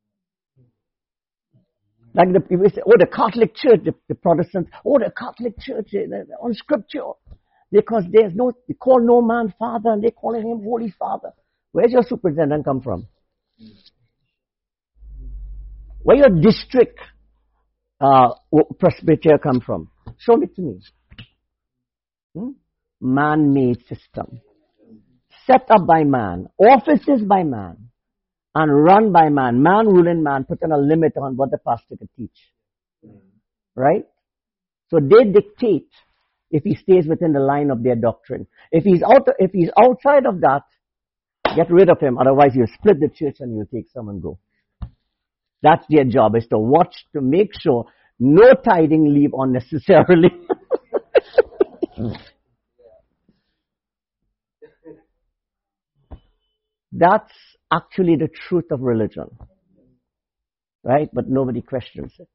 A: Like the people say, oh, the Catholic Church, the, the Protestants, oh, the Catholic Church, on Scripture. Because there's no, they call no man Father and they call him Holy Father. Where's your superintendent come from? Where your district uh, presbyter come from? Show it to me. Hmm? Man-made system. Set up by man. Offices by man. And run by man. Man ruling man, putting a limit on what the pastor can teach. Right? So they dictate if he stays within the line of their doctrine. If he's out, if he's outside of that, get rid of him. Otherwise, you'll split the church and you'll take some and go. That's their job, is to watch, to make sure no tithing leave unnecessarily. That's actually the truth of religion. Right? But nobody questions it.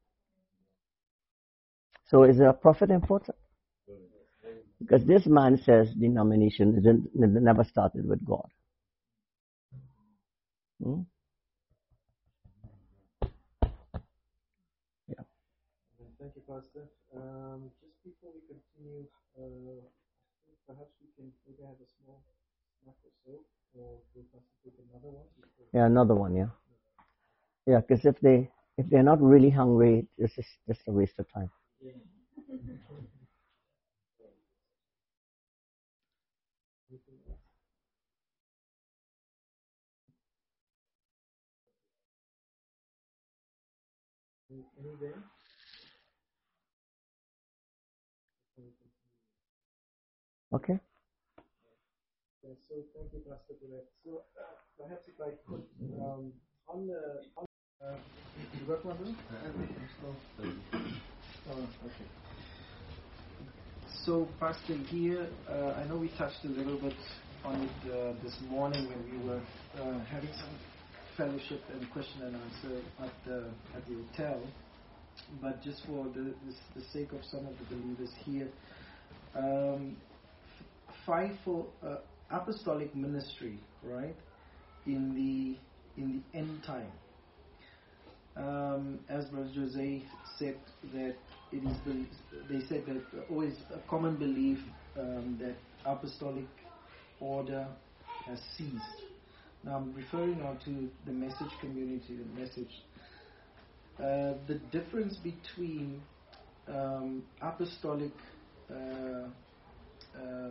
A: So is a prophet important? Because this man says denomination isn't, never started with God. Hmm? Yeah.
B: Thank you, Pastor. Um, just before we continue, uh, perhaps we can maybe have a small snack or so, or we'll Pastor take another one.
A: Yeah, another one, yeah. Yeah, because if they if they're not really hungry, it's just, just a waste of time.
B: Yeah. Any day?
A: Okay?
B: Yeah, so thank you, Pastor, for that. So uh, perhaps if I could, um, on the, on, uh, you got one, Bruno? Oh, okay. So, Pastor, here, uh, I know we touched a little bit on it uh, this morning when we were uh, having some fellowship and question and answer at the, at the hotel. But just for the, the, the sake of some of the believers here, um, fivefold uh, apostolic ministry, right, in the in the end time. Um, as Brother Jose said, that it is the, they said that always a common belief um, that apostolic order has ceased. Now I'm referring now to the message community, the message. Uh, the difference between um, apostolic, uh, uh,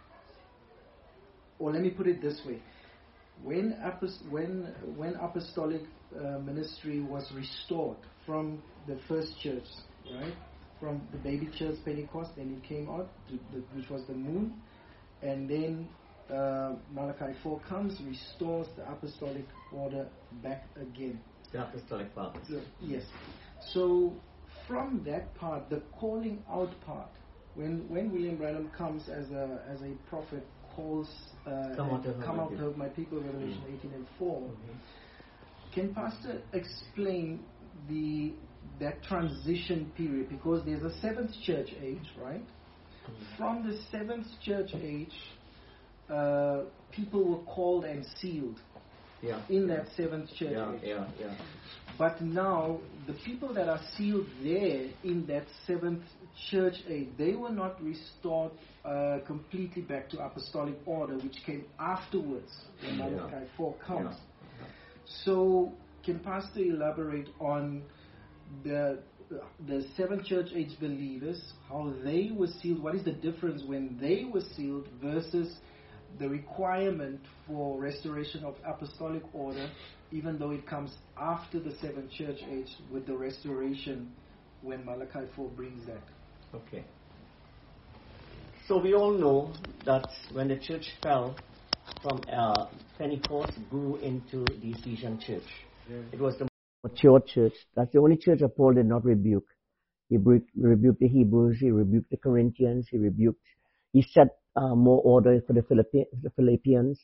B: or let me put it this way: when apost- when when apostolic uh, ministry was restored from the first church, right, from the baby church Pentecost, then it came out, to the, which was the moon, and then uh, Malachi four comes, restores the apostolic order back again.
A: The apostolic part.
B: So, yes. So from that part, the calling out part, when when William Branham comes as a as a prophet, calls uh,
A: come out of,
B: come out of my people, Revelation mm-hmm. eighteen and four. Mm-hmm. Can Pastor explain the that transition period? Because there's a seventh church age, right? Mm-hmm. From the seventh church age, uh, people were called and sealed.
A: Yeah.
B: In that seventh church
A: yeah,
B: age.
A: Yeah, yeah.
B: But now, the people that are sealed there in that seventh church age, they were not restored uh, completely back to apostolic order, which came afterwards when
A: yeah.
B: Malachi four comes.
A: Yeah.
B: So, can Pastor elaborate on the the seventh church age believers, how they were sealed? What is the difference when they were sealed versus the requirement for restoration of apostolic order, even though it comes after the seventh church age with the restoration when Malachi four brings that?
A: Okay. So we all know that when the church fell from uh, Pentecost grew into the Ephesian church. Yeah. It was the mature church. That's the only church that Paul did not rebuke. He rebuked the Hebrews, he rebuked the Corinthians, he rebuked, he set Uh, more order for the, Philippi- the Philippians,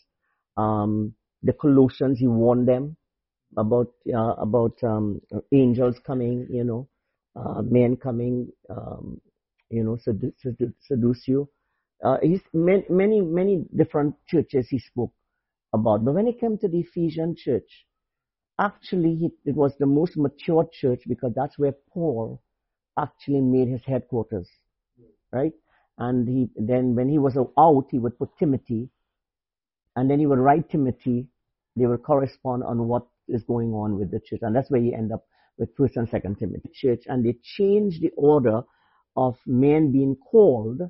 A: um, the Colossians. He warned them about uh, about um, angels coming, you know, uh, men coming, um, you know, sedu- sedu- seduce you. Uh, he's many, many many different churches he spoke about. But when it came to the Ephesian church, actually he, it was the most mature church because that's where Paul actually made his headquarters, right? And he then, when he was out, he would put Timothy, and then he would write Timothy. They would correspond on what is going on with the church, and that's where you end up with First and Second Timothy church. And they changed the order of men being called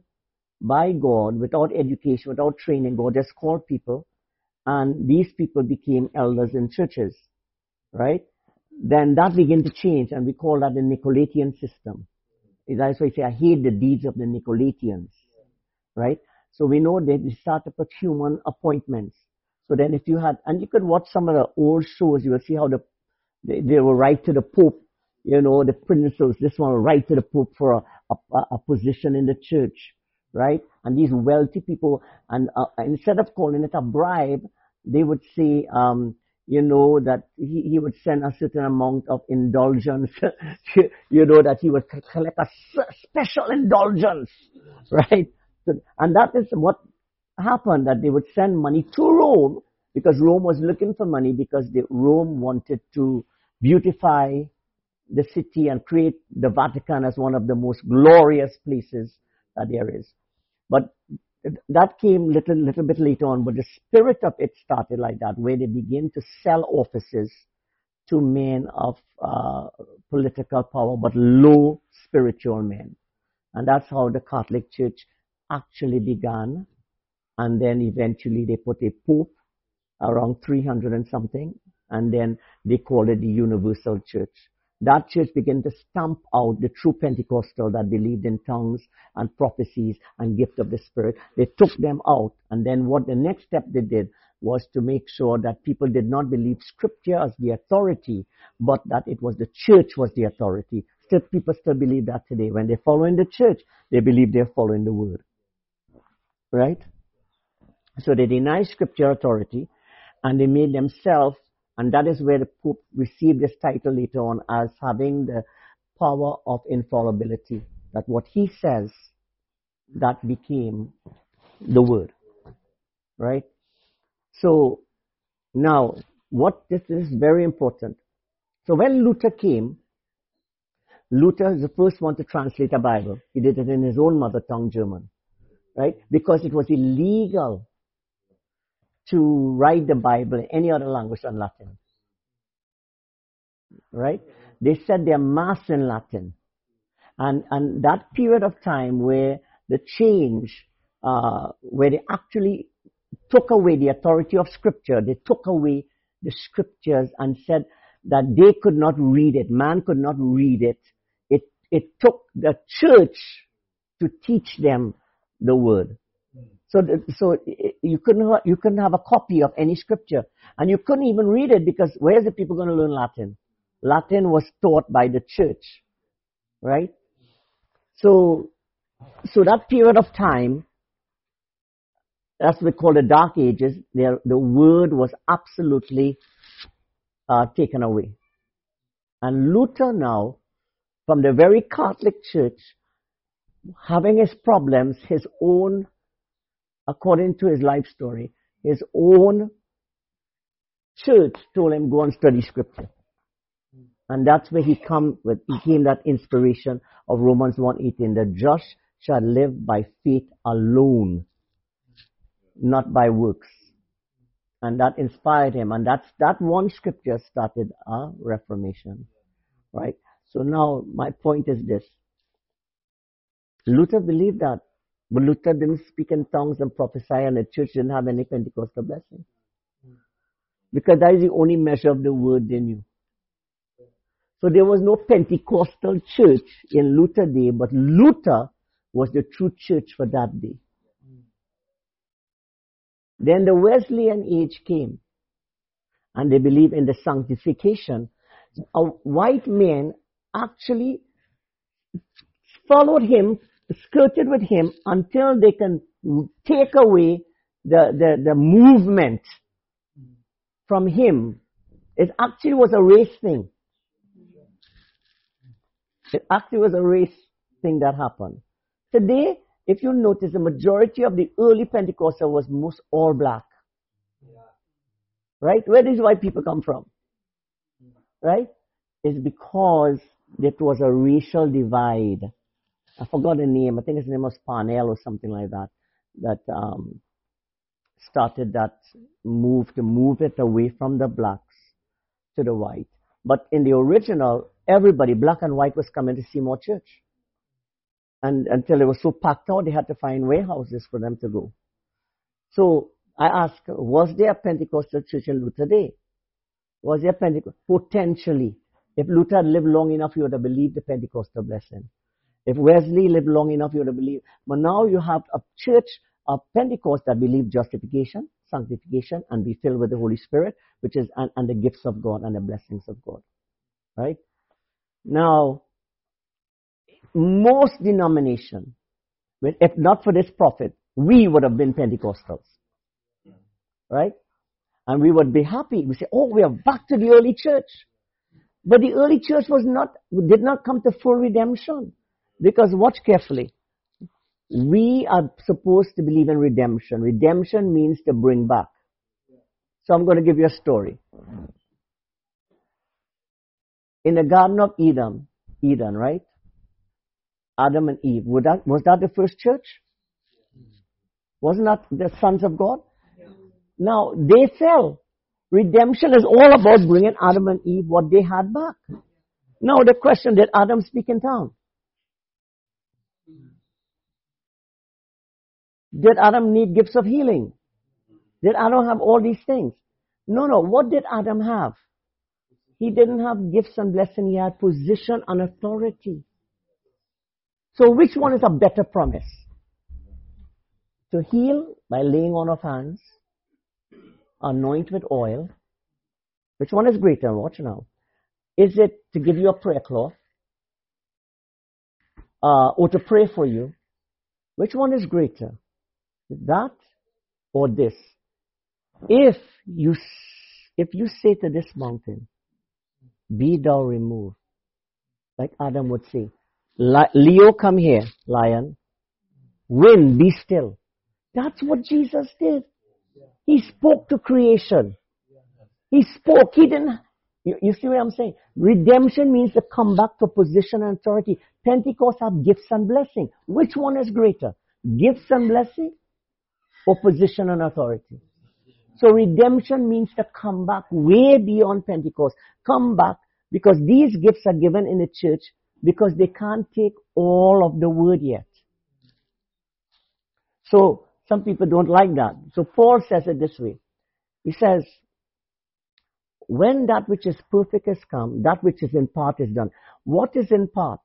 A: by God without education, without training. God just called people, and these people became elders in churches, right? Then that began to change, and we call that the Nicolaitan system. That's why I say I hate the deeds of the Nicolaitans, right? So we know that they start to put human appointments. So then if you had, and you could watch some of the old shows, you will see how the they, they will write to the Pope, you know, the princes, this one will write to the Pope for a, a, a position in the church, right? And these wealthy people, and uh, instead of calling it a bribe, they would say, um, you know, that he, he would send a certain amount of indulgence, you know, that he would collect a special indulgence, right? So, and that is what happened, that they would send money to Rome, because Rome was looking for money, because the, Rome wanted to beautify the city and create the Vatican as one of the most glorious places that there is. But that came little little bit later on, but the spirit of it started like that, where they begin to sell offices to men of uh, political power, but low spiritual men. And that's how the Catholic Church actually began. And then eventually they put a pope around three hundred and something, and then they called it the Universal Church. that church began to stamp out the true Pentecostal that believed in tongues and prophecies and gift of the Spirit. They took them out, and then what the next step they did was to make sure that people did not believe Scripture as the authority, but that it was the church was the authority. Still, people still believe that today. When they follow in the church, they believe they're following the Word. Right? So they deny Scripture authority, and they made themselves, and that is where the Pope received this title later on as having the power of infallibility. That what he says, that became the Word. Right? So, now, what this is very important. So when Luther came, Luther is the first one to translate a Bible. He did it in his own mother tongue, German. Right? Because it was illegal to write the Bible in any other language than Latin. Right? They said they're mass in Latin. And, and that period of time where the change, uh, where they actually took away the authority of Scripture, they took away the Scriptures and said that they could not read it, man could not read it. It, it took the church to teach them the Word. So, so you couldn't you couldn't have a copy of any Scripture, and you couldn't even read it because where's the people going to learn Latin? Latin was taught by the church, right? So, so that period of time, that's what we call the Dark Ages. There, the Word was absolutely uh, taken away, and Luther now, from the very Catholic Church, having his problems, his own. According to his life story, his own church told him, go and study Scripture. And that's where he come with, he came that inspiration of Romans one eighteen, the just shall live by faith alone, not by works. And that inspired him. And that's, that one Scripture started a reformation. Right? So now, my point is this. Luther believed that. But Luther didn't speak in tongues and prophesy, and the church didn't have any Pentecostal blessing. Because that is the only measure of the Word they knew. So there was no Pentecostal church in Luther day, but Luther was the true church for that day. Then the Wesleyan age came, and they believed in the sanctification. A white man actually followed him, skirted with him until they can take away the, the, the movement from him. It actually was a race thing. It actually was a race thing that happened. Today, if you notice, the majority of the early Pentecostal was most all black. Right? Where does white people come from? Right? It's because it was a racial divide. I forgot the name. I think his name was Parnell or something like that. That um, started that move to move it away from the blacks to the white. But in the original, everybody, black and white, was coming to Seymour Church. And until it was so packed out, they had to find warehouses for them to go. So I asked, was there a Pentecostal church in Luther Day? Was there Pentecostal? Potentially. If Luther had lived long enough, he would have believed the Pentecostal blessing. If Wesley lived long enough, you would have believed. But now you have a church of Pentecost that believe justification, sanctification, and be filled with the Holy Spirit, which is and, and the gifts of God and the blessings of God. Right? Now, most denominations, if not for this prophet, we would have been Pentecostals. Right? And we would be happy. We say, oh, we are back to the early church. But the early church was not, did not come to full redemption. Because watch carefully. We are supposed to believe in redemption. Redemption means to bring back. So I'm going to give you a story. In the Garden of Eden, Eden, right? Adam and Eve. Was that, was that the first church? Wasn't that the sons of God? Now, they fell. Redemption is all about bringing Adam and Eve what they had back. Now, the question, did Adam speak in tongues? Did Adam need gifts of healing? Did Adam have all these things? No, no. What did Adam have? He didn't have gifts and blessing. He had position and authority. So which one is a better promise? To heal by laying on of hands, anoint with oil. Which one is greater? Watch now. Is it to give you a prayer cloth? Uh, or to pray for you? Which one is greater? That or this? If you, if you say to this mountain, be thou removed, like Adam would say, Leo, come here, lion. Wind, be still. That's what Jesus did. He spoke to creation. He spoke. He didn't. You, you see what I'm saying? Redemption means to come back to position and authority. Pentecost have gifts and blessing. Which one is greater? Gifts and blessing or position and authority? So redemption means to come back way beyond Pentecost. Come back because these gifts are given in the church because they can't take all of the word yet. So some people don't like that. So Paul says it this way. He says, when that which is perfect has come, that which is in part is done. What is in part?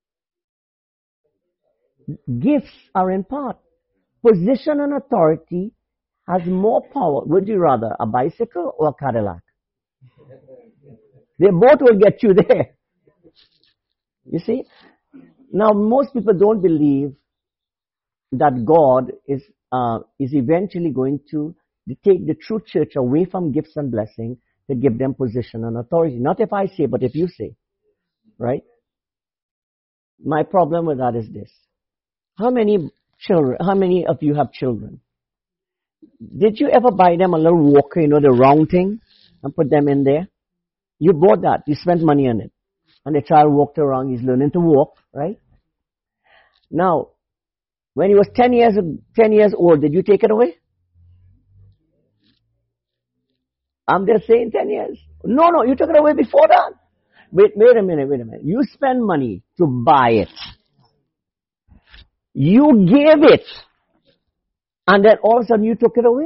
A: Gifts are in part. Position and authority has more power. Would you rather a bicycle or a Cadillac? They both will get you there. You see? Now, most people don't believe that God is uh, is eventually going to take the true church away from gifts and blessing to give them position and authority. Not if I say, but if you say. Right? My problem with that is this. How many children, how many of you have children? Did you ever buy them a little walker, you know, the round thing, and put them in there? You bought that. You spent money on it. And the child walked around. He's learning to walk, right? Now, when he was ten years, ten years old, did you take it away? I'm just saying ten years. No, no, you took it away before that. Wait, wait a minute, wait a minute. You spend money to buy it. You gave it. And then all of a sudden you took it away?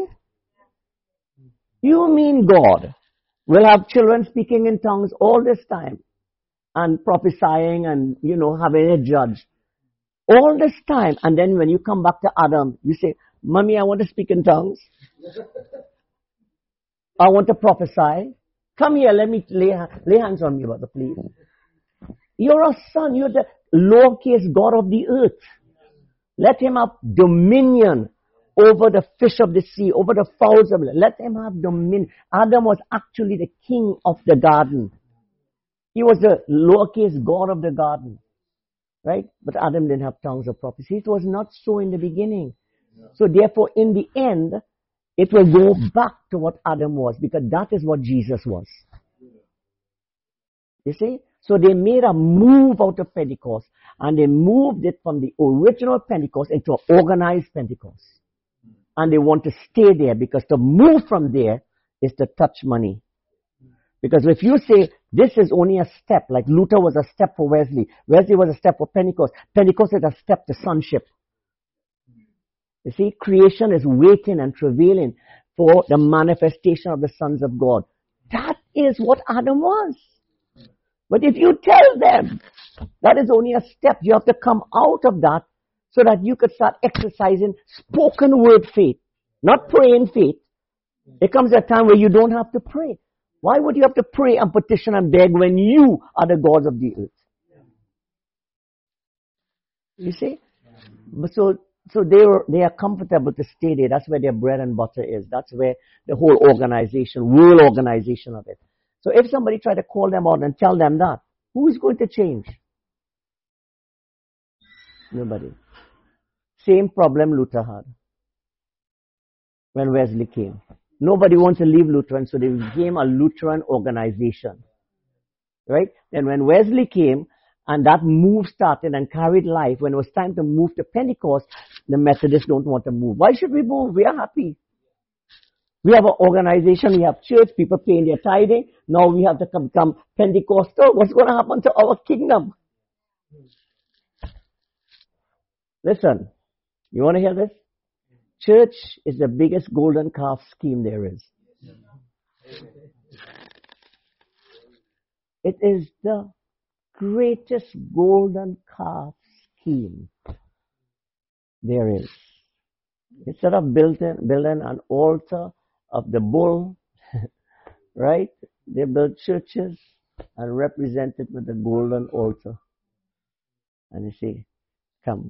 A: You mean God will have children speaking in tongues all this time and prophesying and, you know, having a judge all this time. And then when you come back to Adam, you say, Mommy, I want to speak in tongues. I want to prophesy. Come here, let me lay, lay hands on you, brother, please. You're a son. You're the lowercase God of the earth. Let him have dominion over the fish of the sea, over the fowls of the land. Let him have dominion. Adam was actually the king of the garden. He was the lowercase God of the garden. Right? But Adam didn't have tongues of prophecy. It was not so in the beginning. So therefore, in the end, it will go back to what Adam was, because that is what Jesus was. You see? So they made a move out of Pentecost, and they moved it from the original Pentecost into an organized Pentecost. And they want to stay there, because to move from there is to touch money. Because if you say this is only a step, like Luther was a step for Wesley, Wesley was a step for Pentecost, Pentecost is a step to sonship. You see, creation is waiting and travailing for the manifestation of the sons of God. That is what Adam was. But if you tell them that is only a step, you have to come out of that so that you could start exercising spoken word faith, not praying faith. There comes a time where you don't have to pray. Why would you have to pray and petition and beg when you are the gods of the earth? You see? So, so they were, they are comfortable to stay there. That's where their bread and butter is. That's where the whole organization, world organization of it. So if somebody tried to call them out and tell them that, who is going to change? Nobody. Same problem Luther had when Wesley came. Nobody wants to leave Lutheran, so they became a Lutheran organization. Right? And when Wesley came, and that move started and carried life, when it was time to move to Pentecost, the Methodists don't want to move. Why should we move? We are happy. We have an organization, we have church, people paying their tithing. Now we have to become Pentecostal. What's going to happen to our kingdom? Listen, you want to hear this? Church is the biggest golden calf scheme there is. It is the greatest golden calf scheme there is. Instead of building, building an altar of the bull, right? They built churches and represent it with the golden altar. And you say, come.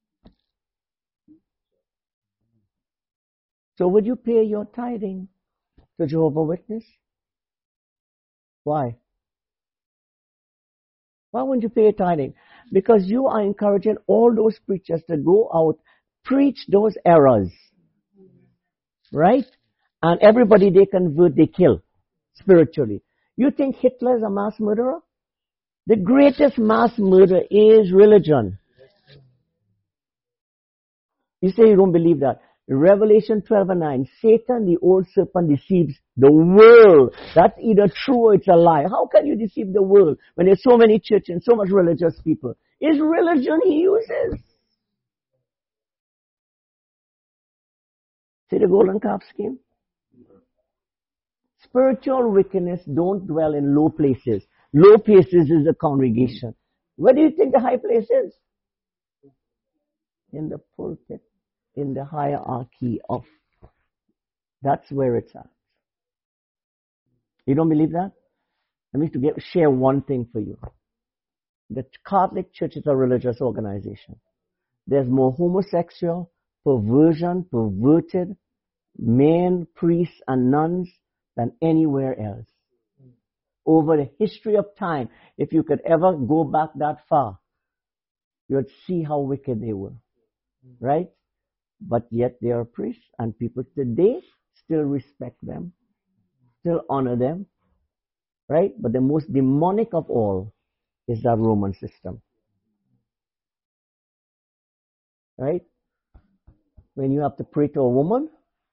A: So would you pay your tithing to Jehovah Witness? Why? Why wouldn't you pay tithing? Because you are encouraging all those preachers to go out, preach those errors. Right? And everybody they convert, they kill spiritually. You think Hitler is a mass murderer? The greatest mass murder is religion. You say you don't believe that. Revelation twelve and nine, Satan, the old serpent, deceives the world. That's either true or it's a lie. How can you deceive the world when there's so many churches and so much religious people? It's religion he uses. See the golden calf scheme? Spiritual wickedness don't dwell in low places. Low places is the congregation. Where do you think the high place is? In the pulpit. In the hierarchy of. That's where it's at. You don't believe that? Let me to get, share one thing for you. The Catholic Church is a religious organization. There's more homosexual, perversion, perverted men, priests, and nuns than anywhere else. Over the history of time, if you could ever go back that far, you'd see how wicked they were. Right? But yet they are priests, and people today still respect them, still honor them, right? But the most demonic of all is that Roman system, right? When you have to pray to a woman,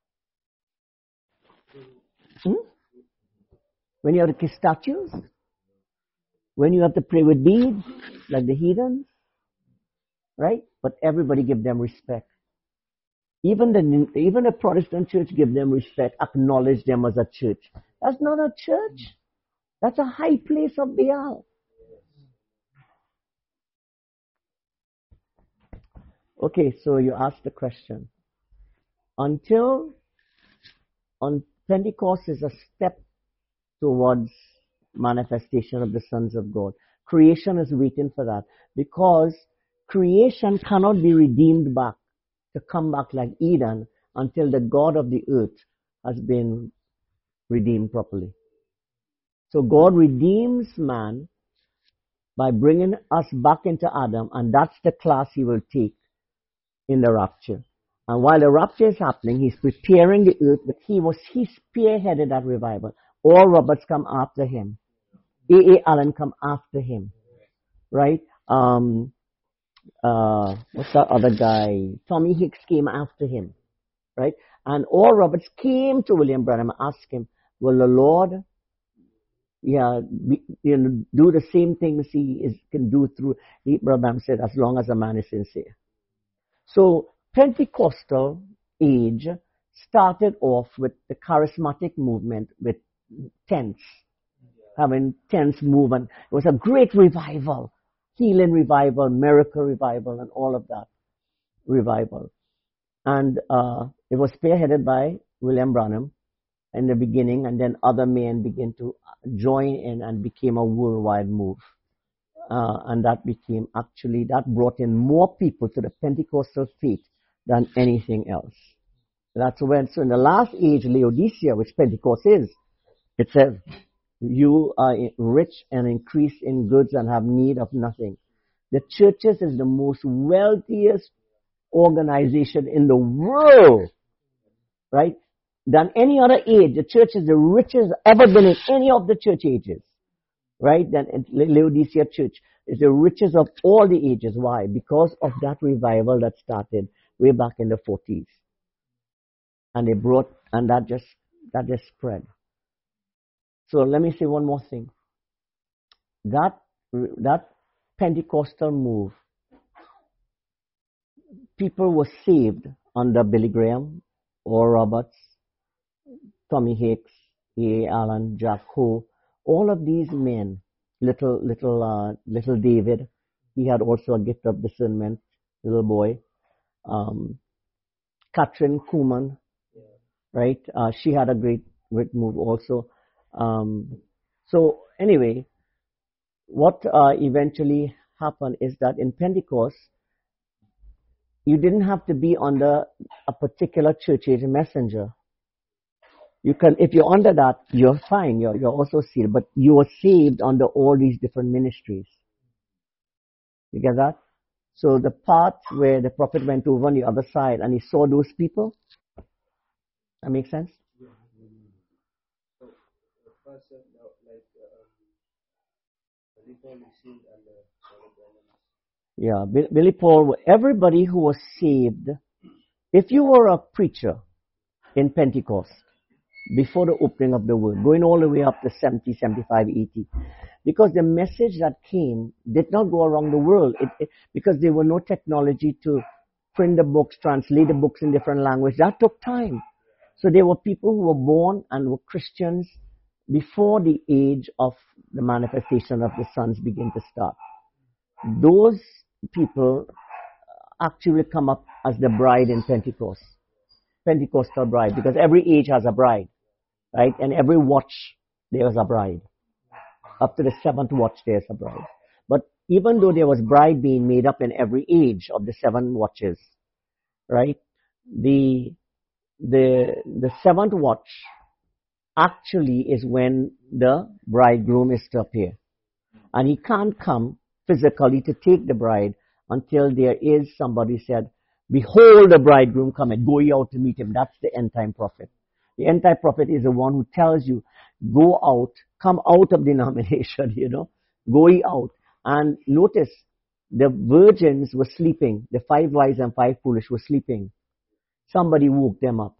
A: hmm? When you have to kiss statues, when you have to pray with beads, like the heathens, right? But everybody give them respect. Even the even the Protestant church give them respect, acknowledge them as a church. That's not a church. That's a high place of Baal. Okay, so you ask the question. Until on Pentecost is a step towards manifestation of the sons of God. Creation is waiting for that because creation cannot be redeemed back to come back like Eden until the God of the earth has been redeemed properly. So God redeems man by bringing us back into Adam, and that's the class he will take in the rapture. And while the rapture is happening, he's preparing the earth, but he was, he spearheaded that revival. Oral Roberts come after him. A A. Allen come after him. Right? Um, Uh, what's that other guy? Tommy Hicks came after him, right? And Oral Roberts came to William Branham and asked him, will the Lord, yeah, be, you know, do the same things he is, can do through, he, Branham said, as long as a man is sincere. So, Pentecostal age started off with the charismatic movement with tents, having tents movement. It was a great revival. Healing revival, miracle revival, and all of that revival. And uh, it was spearheaded by William Branham in the beginning, and then other men began to join in and became a worldwide move. Uh, and that became actually, that brought in more people to the Pentecostal faith than anything else. That's when, so in the last age, Laodicea, which Pentecost is, it says, you are rich and increase in goods and have need of nothing. The churches is the most wealthiest organization in the world, right? Than any other age. The church is the richest ever been in any of the church ages, right? Then Laodicea Church is the richest of all the ages. Why? Because of that revival that started way back in the forties. And they brought, and that just, that just spread. So let me say one more thing. That, that Pentecostal move, people were saved under Billy Graham, Oral Roberts, Tommy Hicks, A A. Allen, Jack Ho. All of these men little, little, uh, little David. He had also a gift of discernment, little boy. Um, Katrin Kuhlman, right? Uh, she had a great, great move also. Um, so anyway, what uh, eventually happened is that in Pentecost, you didn't have to be under a particular church age messenger. You can, if you're under that, you're fine. You're, you're also sealed, but you are saved under all these different ministries. You get that? So the part where the prophet went over on the other side and he saw those people, that makes sense?
B: Yeah. So the person like Billy Paul received under
A: Yeah, Billy Paul, everybody who was saved, if you were a preacher in Pentecost, before the opening of the world, going all the way up to seventy, seventy-five, eighty, because the message that came did not go around the world, it, it, because there were no technology to print the books, translate the books in different languages. That took time. So there were people who were born and were Christians before the age of the manifestation of the sons began to start. Those people actually come up as the bride in Pentecost, Pentecostal bride, because every age has a bride, right? And every watch there's a bride. Up to the seventh watch there's a bride. But even though there was bride being made up in every age of the seven watches, right? The the the seventh watch actually is when the bridegroom is to appear. And he can't come physically to take the bride until there is somebody said, behold the bridegroom cometh, go ye out to meet him. That's the end time prophet. The end time prophet is the one who tells you, go out, come out of denomination, you know, go ye out. And notice, the virgins were sleeping, the five wise and five foolish were sleeping. Somebody woke them up.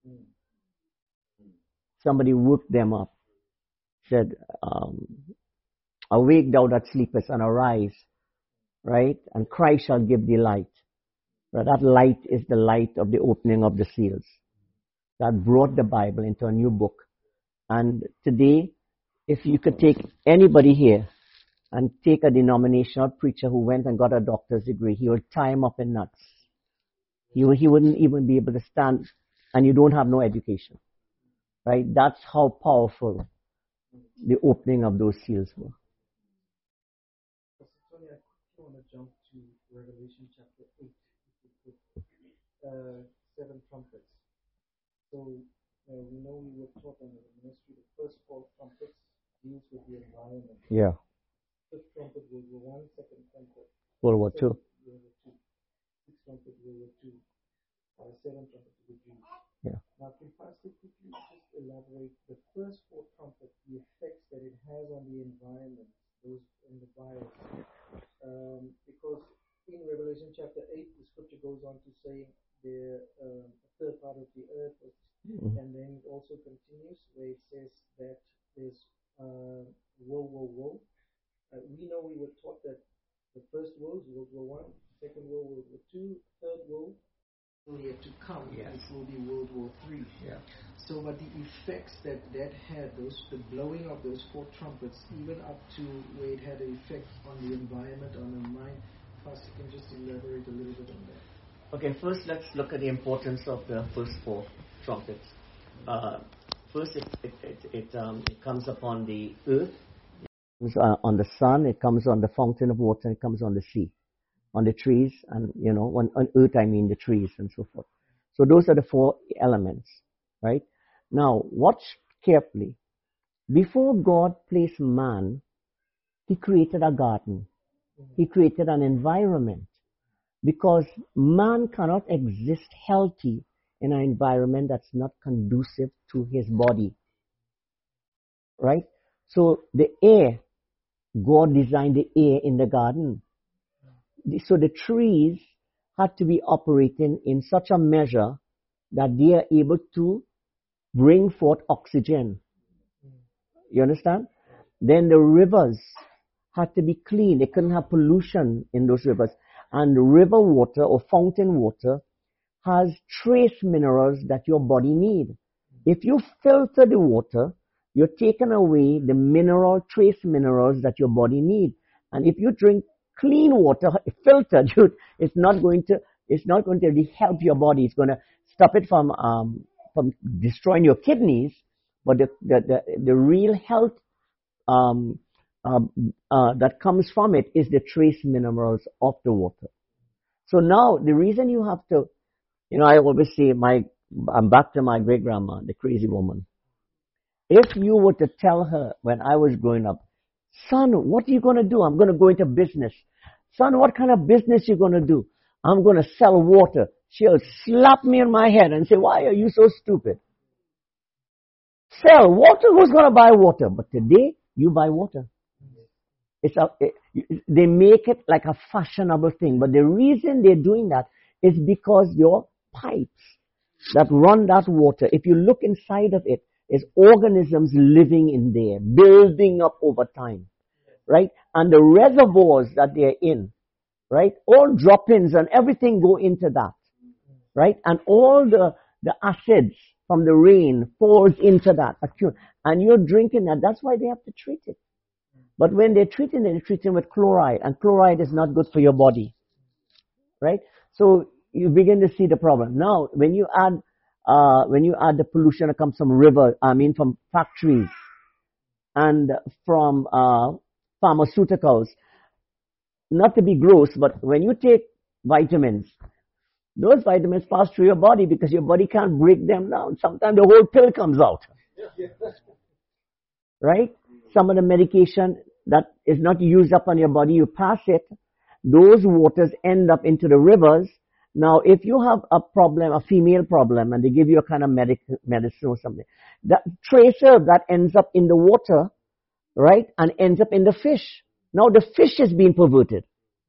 A: Somebody woke them up. Said, um, awake thou that sleepest and arise, right? And Christ shall give thee light. Right? That light is the light of the opening of the seals. That brought the Bible into a new book. And today, if you could take anybody here and take a denominational preacher who went and got a doctor's degree, he would tie him up in nuts. He, he wouldn't even be able to stand, and you don't have no education. Right? That's how powerful the opening of those seals were.
B: Tony, I want to jump to Revelation chapter eight. Uh, seven trumpets. So uh, we know we were taught in the ministry the first four trumpets deals with the environment.
A: Yeah.
B: Fifth trumpet was the one, second trumpet.
A: World War Two.
B: World War Two. Sixth trumpet, World War Two. Uh, seventh trumpet, World War Two.
A: Yeah.
B: Now, can Pastor quickly just elaborate the first four trumpets, the effects that it has on the environment, those in the Bible? Um, because in Revelation chapter eight, the scripture goes on to say the um, third part of the earth, was, mm-hmm. and then it also continues where it says that there's uh, woe, woe, woe. Uh, we know we were taught that the first woe is World War One, second woe, World War Two, third woe will yet to come, yes. Which will be World War Three. Yeah. So, but the effects that that had, those the blowing of those four trumpets, even up to where it had an effect on the environment, on the mind. Pastor, can just elaborate a little bit on that?
A: Okay, first let's look at the importance of the first four trumpets. Uh, first, it it it, it, um, it comes upon the earth, it comes uh, on the sun, it comes on the fountain of water, it comes on the sea, on the trees, and you know, on, on earth I mean the trees and so forth. So those are the four elements, right? Now, watch carefully. Before God placed man, He created a garden. He created an environment, because man cannot exist healthy in an environment that's not conducive to his body, right? So the air, God designed the air in the garden. So the trees had to be operating in such a measure that they are able to bring forth oxygen. You understand? Then the rivers had to be clean. They couldn't have pollution in those rivers. And river water or fountain water has trace minerals that your body needs. If you filter the water you're taking away the mineral, trace minerals that your body needs. And if you drink clean water, filtered, you, it's not going to, it's not going to really help your body. It's going to stop it from, um, from destroying your kidneys. But the, the, the, the real health, um, um, uh, that comes from it is the trace minerals of the water. So now the reason you have to, you know, I always say my, I'm back to my great grandma, the crazy woman. If you were to tell her when I was growing up, son, what are you going to do? I'm going to go into business. Son, what kind of business you going to do? I'm going to sell water. She'll slap me on my head and say, why are you so stupid? Sell water? Who's going to buy water? But today, you buy water. It's a, it, they make it like a fashionable thing. But the reason they're doing that is because your pipes that run that water, if you look inside of it, is organisms living in there, building up over time, right? And the reservoirs that they're in, right? All drop-ins and everything go into that, right? And all the, the acids from the rain falls into that, and you're drinking that. That's why they have to treat it. But when they're treating it, they're treating with chloride, and chloride is not good for your body, right? So you begin to see the problem. Now, when you add Uh, when you add the pollution that comes from river, I mean from factories and from uh, pharmaceuticals, not to be gross, but when you take vitamins, those vitamins pass through your body because your body can't break them down. Sometimes the whole pill comes out. Right? Some of the medication that is not used up on your body, you pass it, those waters end up into the rivers. Now, if you have a problem, a female problem, and they give you a kind of medic, medicine or something, that tracer that ends up in the water, right, and ends up in the fish. Now, the fish is being perverted.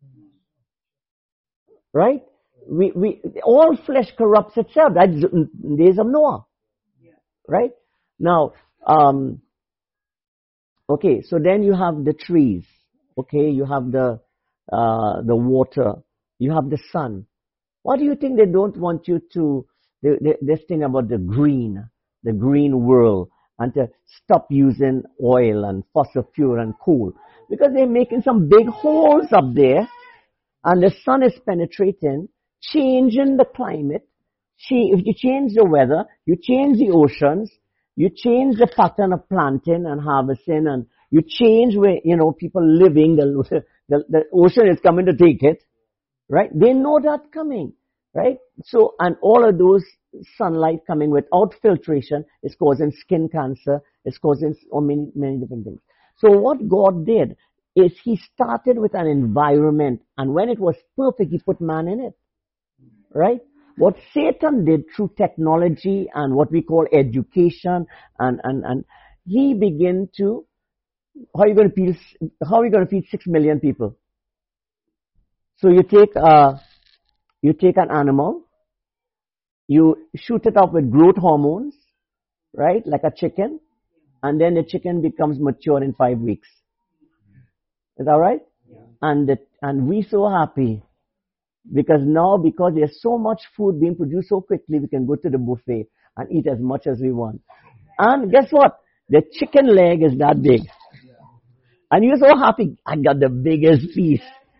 A: Right? We, we, all flesh corrupts itself. That's days of Noah. Right? Now, um, okay, so then you have the trees. Okay, you have the, uh, the water. You have the sun. Why do you think they don't want you to, they, they, this thing about the green, the green world, and to stop using oil and fossil fuel and coal? Because they're making some big holes up there, and the sun is penetrating, changing the climate. If you change the weather, you change the oceans, you change the pattern of planting and harvesting, and you change where, you know, people living, the, the, the ocean is coming to take it. Right? They know that coming, right? So, and all of those sunlight coming without filtration is causing skin cancer, it's causing so many, many different things. So what God did is He started with an environment, and when it was perfect, He put man in it, right? What Satan did through technology and what we call education, and, and, and he began to, how are you going to feed, how are you going to feed six million people? So you take uh, you take an animal, you shoot it up with growth hormones, right, like a chicken, and then the chicken becomes mature in five weeks. Is that right? Yeah. And the, and we so happy because now because there's so much food being produced so quickly, we can go to the buffet and eat as much as we want. And guess what? The chicken leg is that big, and you're so happy. I got the biggest piece.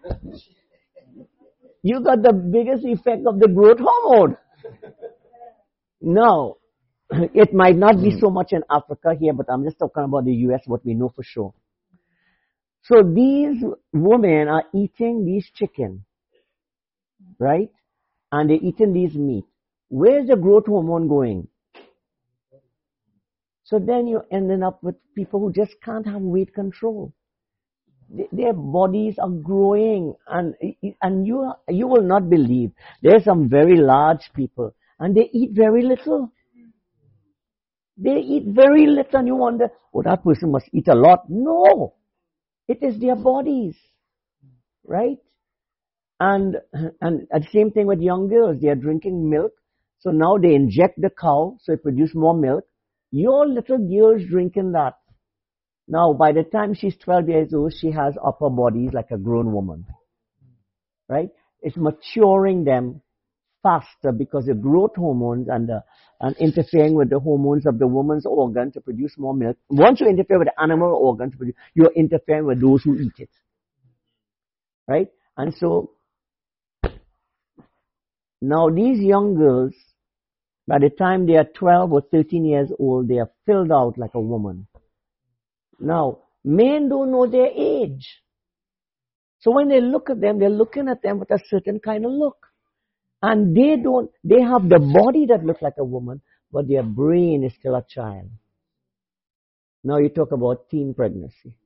A: You got the biggest effect of the growth hormone. Now, it might not be so much in Africa here, but I'm just talking about the U S, what we know for sure. So these women are eating these chicken, right? And they're eating these meat. Where's the growth hormone going? So then you're ending up with people who just can't have weight control. Their bodies are growing, and and you you will not believe. There are some very large people, and they eat very little. They eat very little, and you wonder, oh, that person must eat a lot. No, it is their bodies, right? And and the same thing with young girls. They are drinking milk, so now they inject the cow, so it produces more milk. Your little girl's drinking that. Now, by the time she's twelve years old, she has upper bodies like a grown woman, right? It's maturing them faster because the growth hormones and the, and interfering with the hormones of the woman's organ to produce more milk. Once you interfere with the animal organ to produce, you're interfering with those who eat it. Right? And so, now these young girls, by the time they are twelve or thirteen years old, they are filled out like a woman. Now, men don't know their age. So when they look at them, they're looking at them with a certain kind of look. And they don't, they have the body that looks like a woman, but their brain is still a child. Now you talk about teen pregnancy.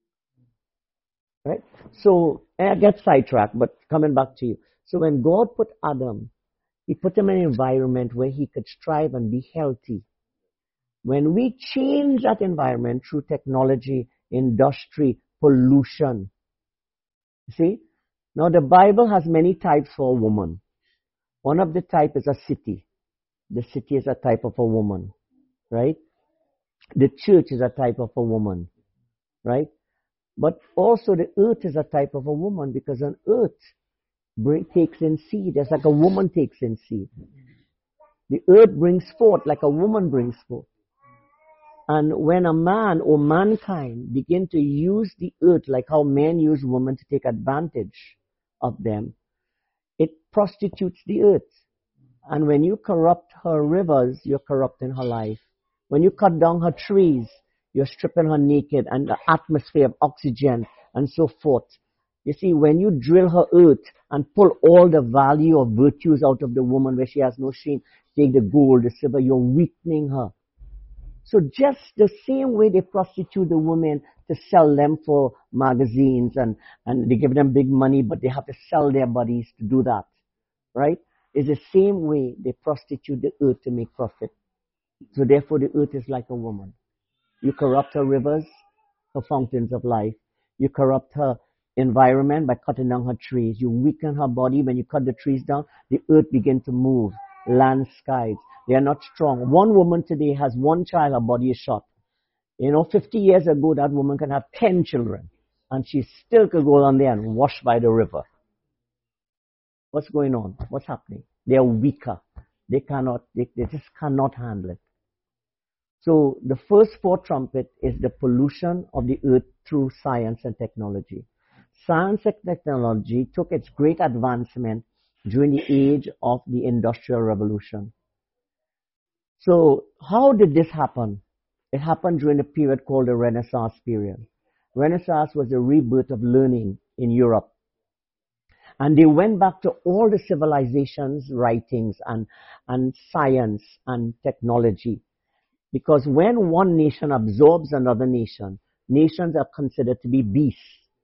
A: Right? So, I get sidetracked, but coming back to you. So when God put Adam, He put him in an environment where he could strive and be healthy. When we change that environment through technology, industry, pollution, see? Now the Bible has many types for a woman. One of the type is a city. The city is a type of a woman, right? The church is a type of a woman, right? But also the earth is a type of a woman because on earth bring, takes in seed. It's like a woman takes in seed. The earth brings forth like a woman brings forth. And when a man or mankind begin to use the earth like how men use women to take advantage of them, it prostitutes the earth. And when you corrupt her rivers, you're corrupting her life. When you cut down her trees, you're stripping her naked and the atmosphere of oxygen and so forth. You see, when you drill her earth and pull all the value of virtues out of the woman where she has no shame, take the gold, the silver, you're weakening her. So just the same way they prostitute the women to sell them for magazines and, and they give them big money, but they have to sell their bodies to do that, right? It's the same way they prostitute the earth to make profit. So therefore the earth is like a woman. You corrupt her rivers, her fountains of life. You corrupt her environment by cutting down her trees. You weaken her body. When you cut the trees down, the earth begins to move. Landscapes. They are not strong. One woman today has one child, her body is shot. You know, fifty years ago, that woman can have ten children. And she still could go down there and wash by the river. What's going on? What's happening? They are weaker. They cannot, they, they just cannot handle it. So the first fourth trumpet is the pollution of the earth through science and technology. Science and technology took its great advancement during the age of the Industrial Revolution. So how did this happen? It happened during a period called the Renaissance period. Renaissance was the rebirth of learning in Europe. And they went back to all the civilizations' writings and, and science and technology. Because when one nation absorbs another nation, nations are considered to be beasts.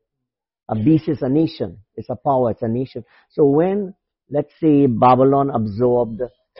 A: A beast is a nation. It's a power. It's a nation. So when, let's say, Babylon absorbed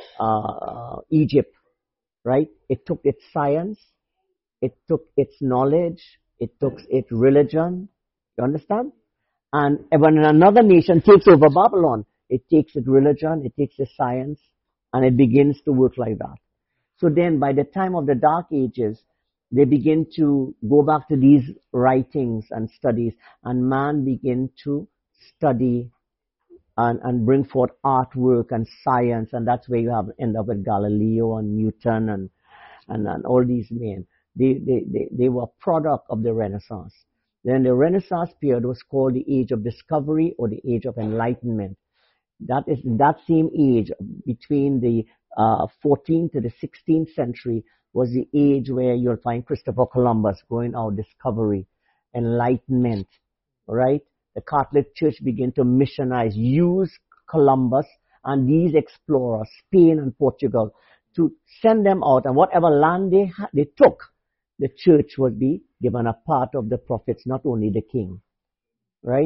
A: uh, Egypt, right? It took its science. It took its knowledge. It took its religion. You understand? And when another nation takes over Babylon, it takes its religion, it takes its science, and it begins to work like that. So then by the time of the Dark Ages, they begin to go back to these writings and studies, and man begin to study and, and bring forth artwork and science, and that's where you have end up with Galileo and Newton and, and, and all these men. They, they, they, they were a product of the Renaissance. Then the Renaissance period was called the Age of Discovery or the Age of Enlightenment. That is that same age between the uh, fourteenth to the sixteenth century was the age where you'll find Christopher Columbus going out, discovery, enlightenment, right? The Catholic Church began to missionize, use Columbus and these explorers, Spain and Portugal, to send them out, and whatever land they ha- they took, the church would be given a part of the profits, not only the king, right?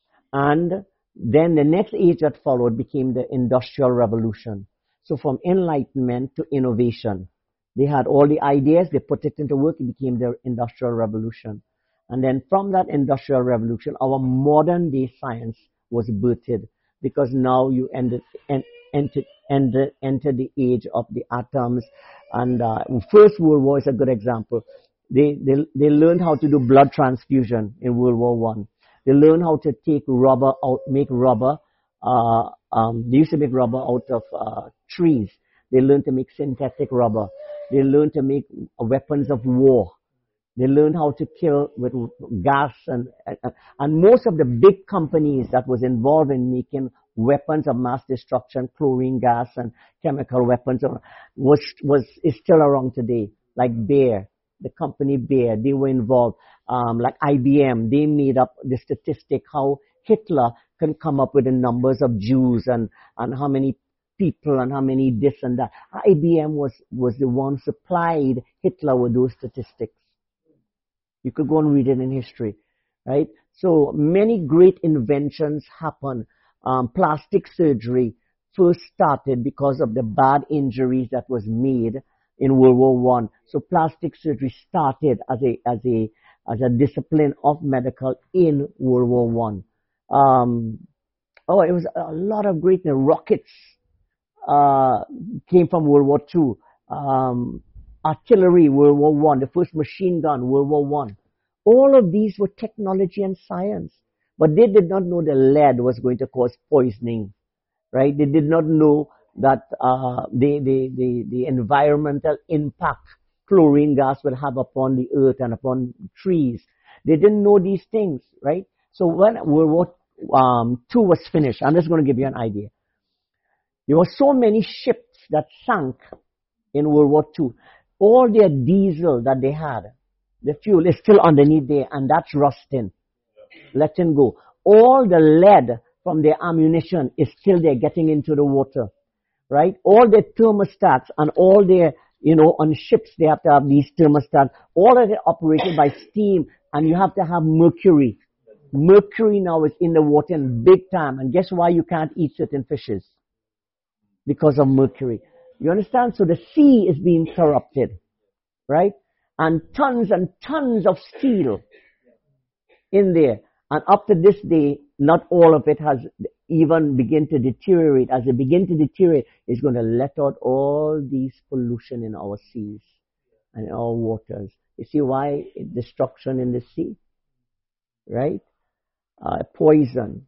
A: And then the next age that followed became the Industrial Revolution. So from enlightenment to innovation. They had all the ideas, they put it into work, it became the Industrial Revolution. And then from that Industrial Revolution, our modern day science was birthed, because now you ended, en, entered, entered, entered the age of the atoms. And uh, First World War is a good example. They, they, they learned how to do blood transfusion in World War One. They learned how to take rubber out, make rubber uh, Um, they used to make rubber out of uh, trees. They learned to make synthetic rubber. They learned to make weapons of war. They learned how to kill with gas, and, and and most of the big companies that was involved in making weapons of mass destruction, chlorine gas and chemical weapons, was was is still around today. Like Bayer, the company Bayer, they were involved. Um, like I B M, they made up the statistic how Hitler can come up with the numbers of Jews and and how many people and how many this and that. I B M was was the one supplied Hitler with those statistics. You could go and read it in history, right? So many great inventions happen. Um, plastic surgery first started because of the bad injuries that was made in World War One. So plastic surgery started as a as a as a discipline of medical in World War One. Um, oh, it was a lot of great rockets uh, came from World War Two. Um, artillery, World War One, the first machine gun, World War One. All of these were technology and science, but they did not know the lead was going to cause poisoning, right? They did not know that uh, the, the the the environmental impact chlorine gas will have upon the earth and upon trees. They didn't know these things, right? So when World War um, Two was finished, I'm just going to give you an idea. There were so many ships that sank in World War Two. All their diesel that they had, the fuel is still underneath there, and that's rusting, letting go. All the lead from their ammunition is still there, getting into the water, right? All their thermostats and all their, you know, on ships they have to have these thermostats. All of it operated by steam, and you have to have mercury. Mercury now is in the water in big time, and guess why you can't eat certain fishes? Because of mercury. You understand? So the sea is being corrupted, right? And tons and tons of steel in there. And up to this day, not all of it has even begun to deteriorate. As it begins to deteriorate, it's going to let out all these pollution in our seas and in our waters. You see why destruction in the sea? Right? Uh, poison.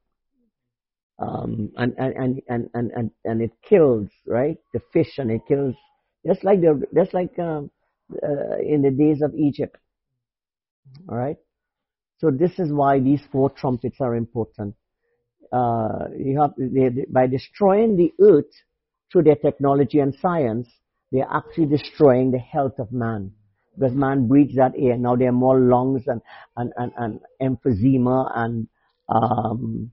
A: Um, and, and, and, and, and, and, and it kills, right? The fish, and it kills, just like the, just like, um, uh, in the days of Egypt. Alright? So this is why these four trumpets are important. Uh, you have, they, they, by destroying the earth through their technology and science, they're actually destroying the health of man. Because man breathes that air. Now there are more lungs and, and, and, and emphysema and, um,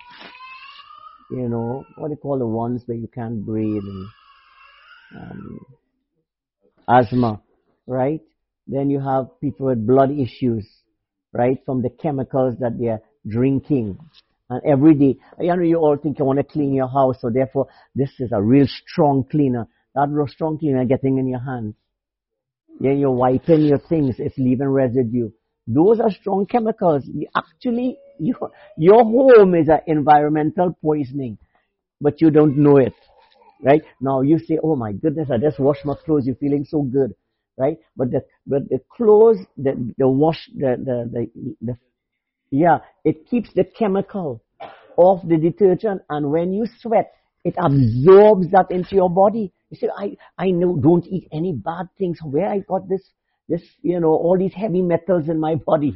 A: you know, what do you call the ones where you can't breathe, and um, asthma, right? Then you have people with blood issues, right, from the chemicals that they're drinking. And every day, you know, you all think you want to clean your house, so therefore this is a real strong cleaner. That real strong cleaner getting in your hands. Yeah, you're wiping your things, it's leaving residue. Those are strong chemicals. Actually, your, your home is an environmental poisoning, but you don't know it, right? Now you say, oh my goodness, I just washed my clothes, you're feeling so good, right? But the, but the clothes, the, the wash, the, the, the, the, yeah, it keeps the chemical off the detergent, and when you sweat, it absorbs that into your body. You say, I, I know, don't eat any bad things. Where I got this, this, you know, all these heavy metals in my body.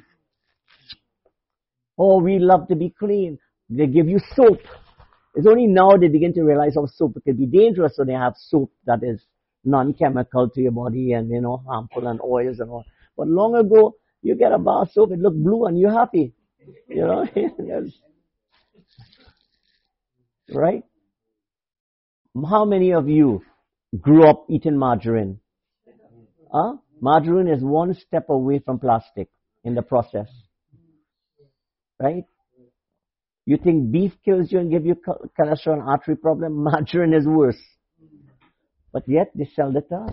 A: Oh, we love to be clean. They give you soap. It's only now they begin to realize how soap can be dangerous, so they have soap that is non-chemical to your body and, you know, harmful and oils and all. But long ago, you get a bar of soap, it looked blue and you're happy. You know? Right? How many of you grew up eating margarine? Huh? Margarine is one step away from plastic in the process. Right? You think beef kills you and give you cholesterol and artery problem? Margarine is worse. But yet they sell it to us.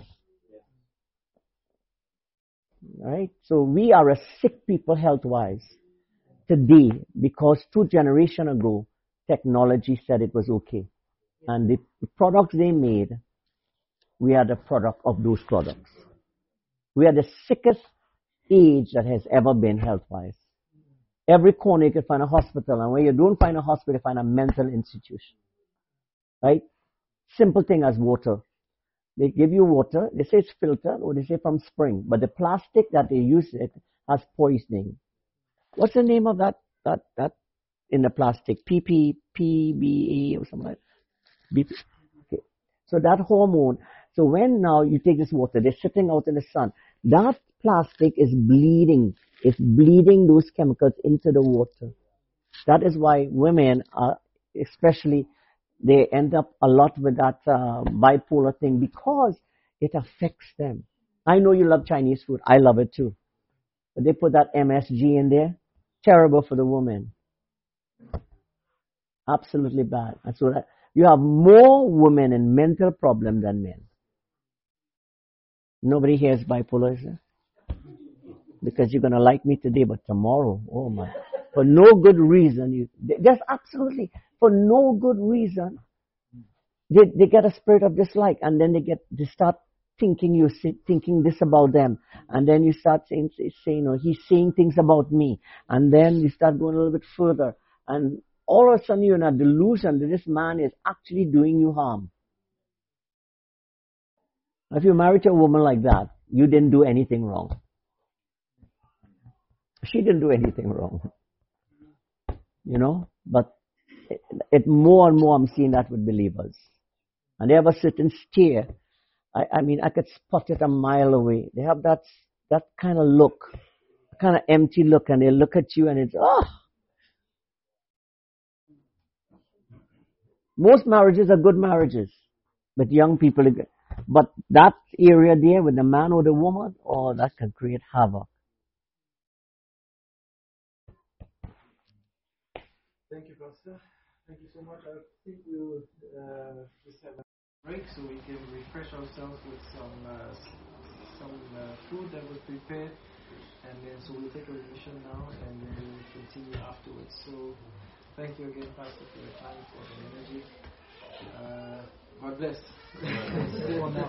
A: Right? So we are a sick people health-wise today because two generations ago, technology said it was okay. And the products they made, we are the product of those products. We are the sickest age that has ever been health-wise. Every corner you can find a hospital, and where you don't find a hospital, you find a mental institution. right? Simple thing as water. They give you water, they say it's filtered, or they say from spring, but the plastic that they use it has poisoning. What's the name of that, that, that in the plastic? P P, P B E or something like that? B P. Okay. So that hormone, so when now you take this water, they're sitting out in the sun, that plastic is bleeding. It's bleeding those chemicals into the water. That is why women are, especially, they end up a lot with that uh, bipolar thing because it affects them. I know you love Chinese food. I love it too. But they put that M S G in there. Terrible for the woman. Absolutely bad. And so that you have more women in mental problem than men. Nobody here is bipolar, is there? Because you're going to like me today, but tomorrow, oh my. For no good reason. You, there's absolutely, for no good reason, they, they get a spirit of dislike, and then they get, they start thinking you, thinking this about them, and then you start saying, saying, oh, he's saying things about me, and then you start going a little bit further, and all of a sudden you're in a delusion that this man is actually doing you harm. If you married to a woman like that, you didn't do anything wrong. She didn't do anything wrong. You know, but it, it more and more I'm seeing that with believers. And they have a certain stare. I, I mean, I could spot it a mile away. They have that, that kind of look, kind of empty look, and they look at you and it's, oh. Most marriages are good marriages, but young people, but that area there with the man or the woman, oh, that can create havoc.
B: Thank you, Pastor. Thank you so much. I think we'll uh, just have a break so we can refresh ourselves with some uh, some uh, food that was prepared, and then so we'll take a remission now, and then we'll continue afterwards. So thank you again, Pastor, for your time, for the energy. Uh, God bless. Stay on now.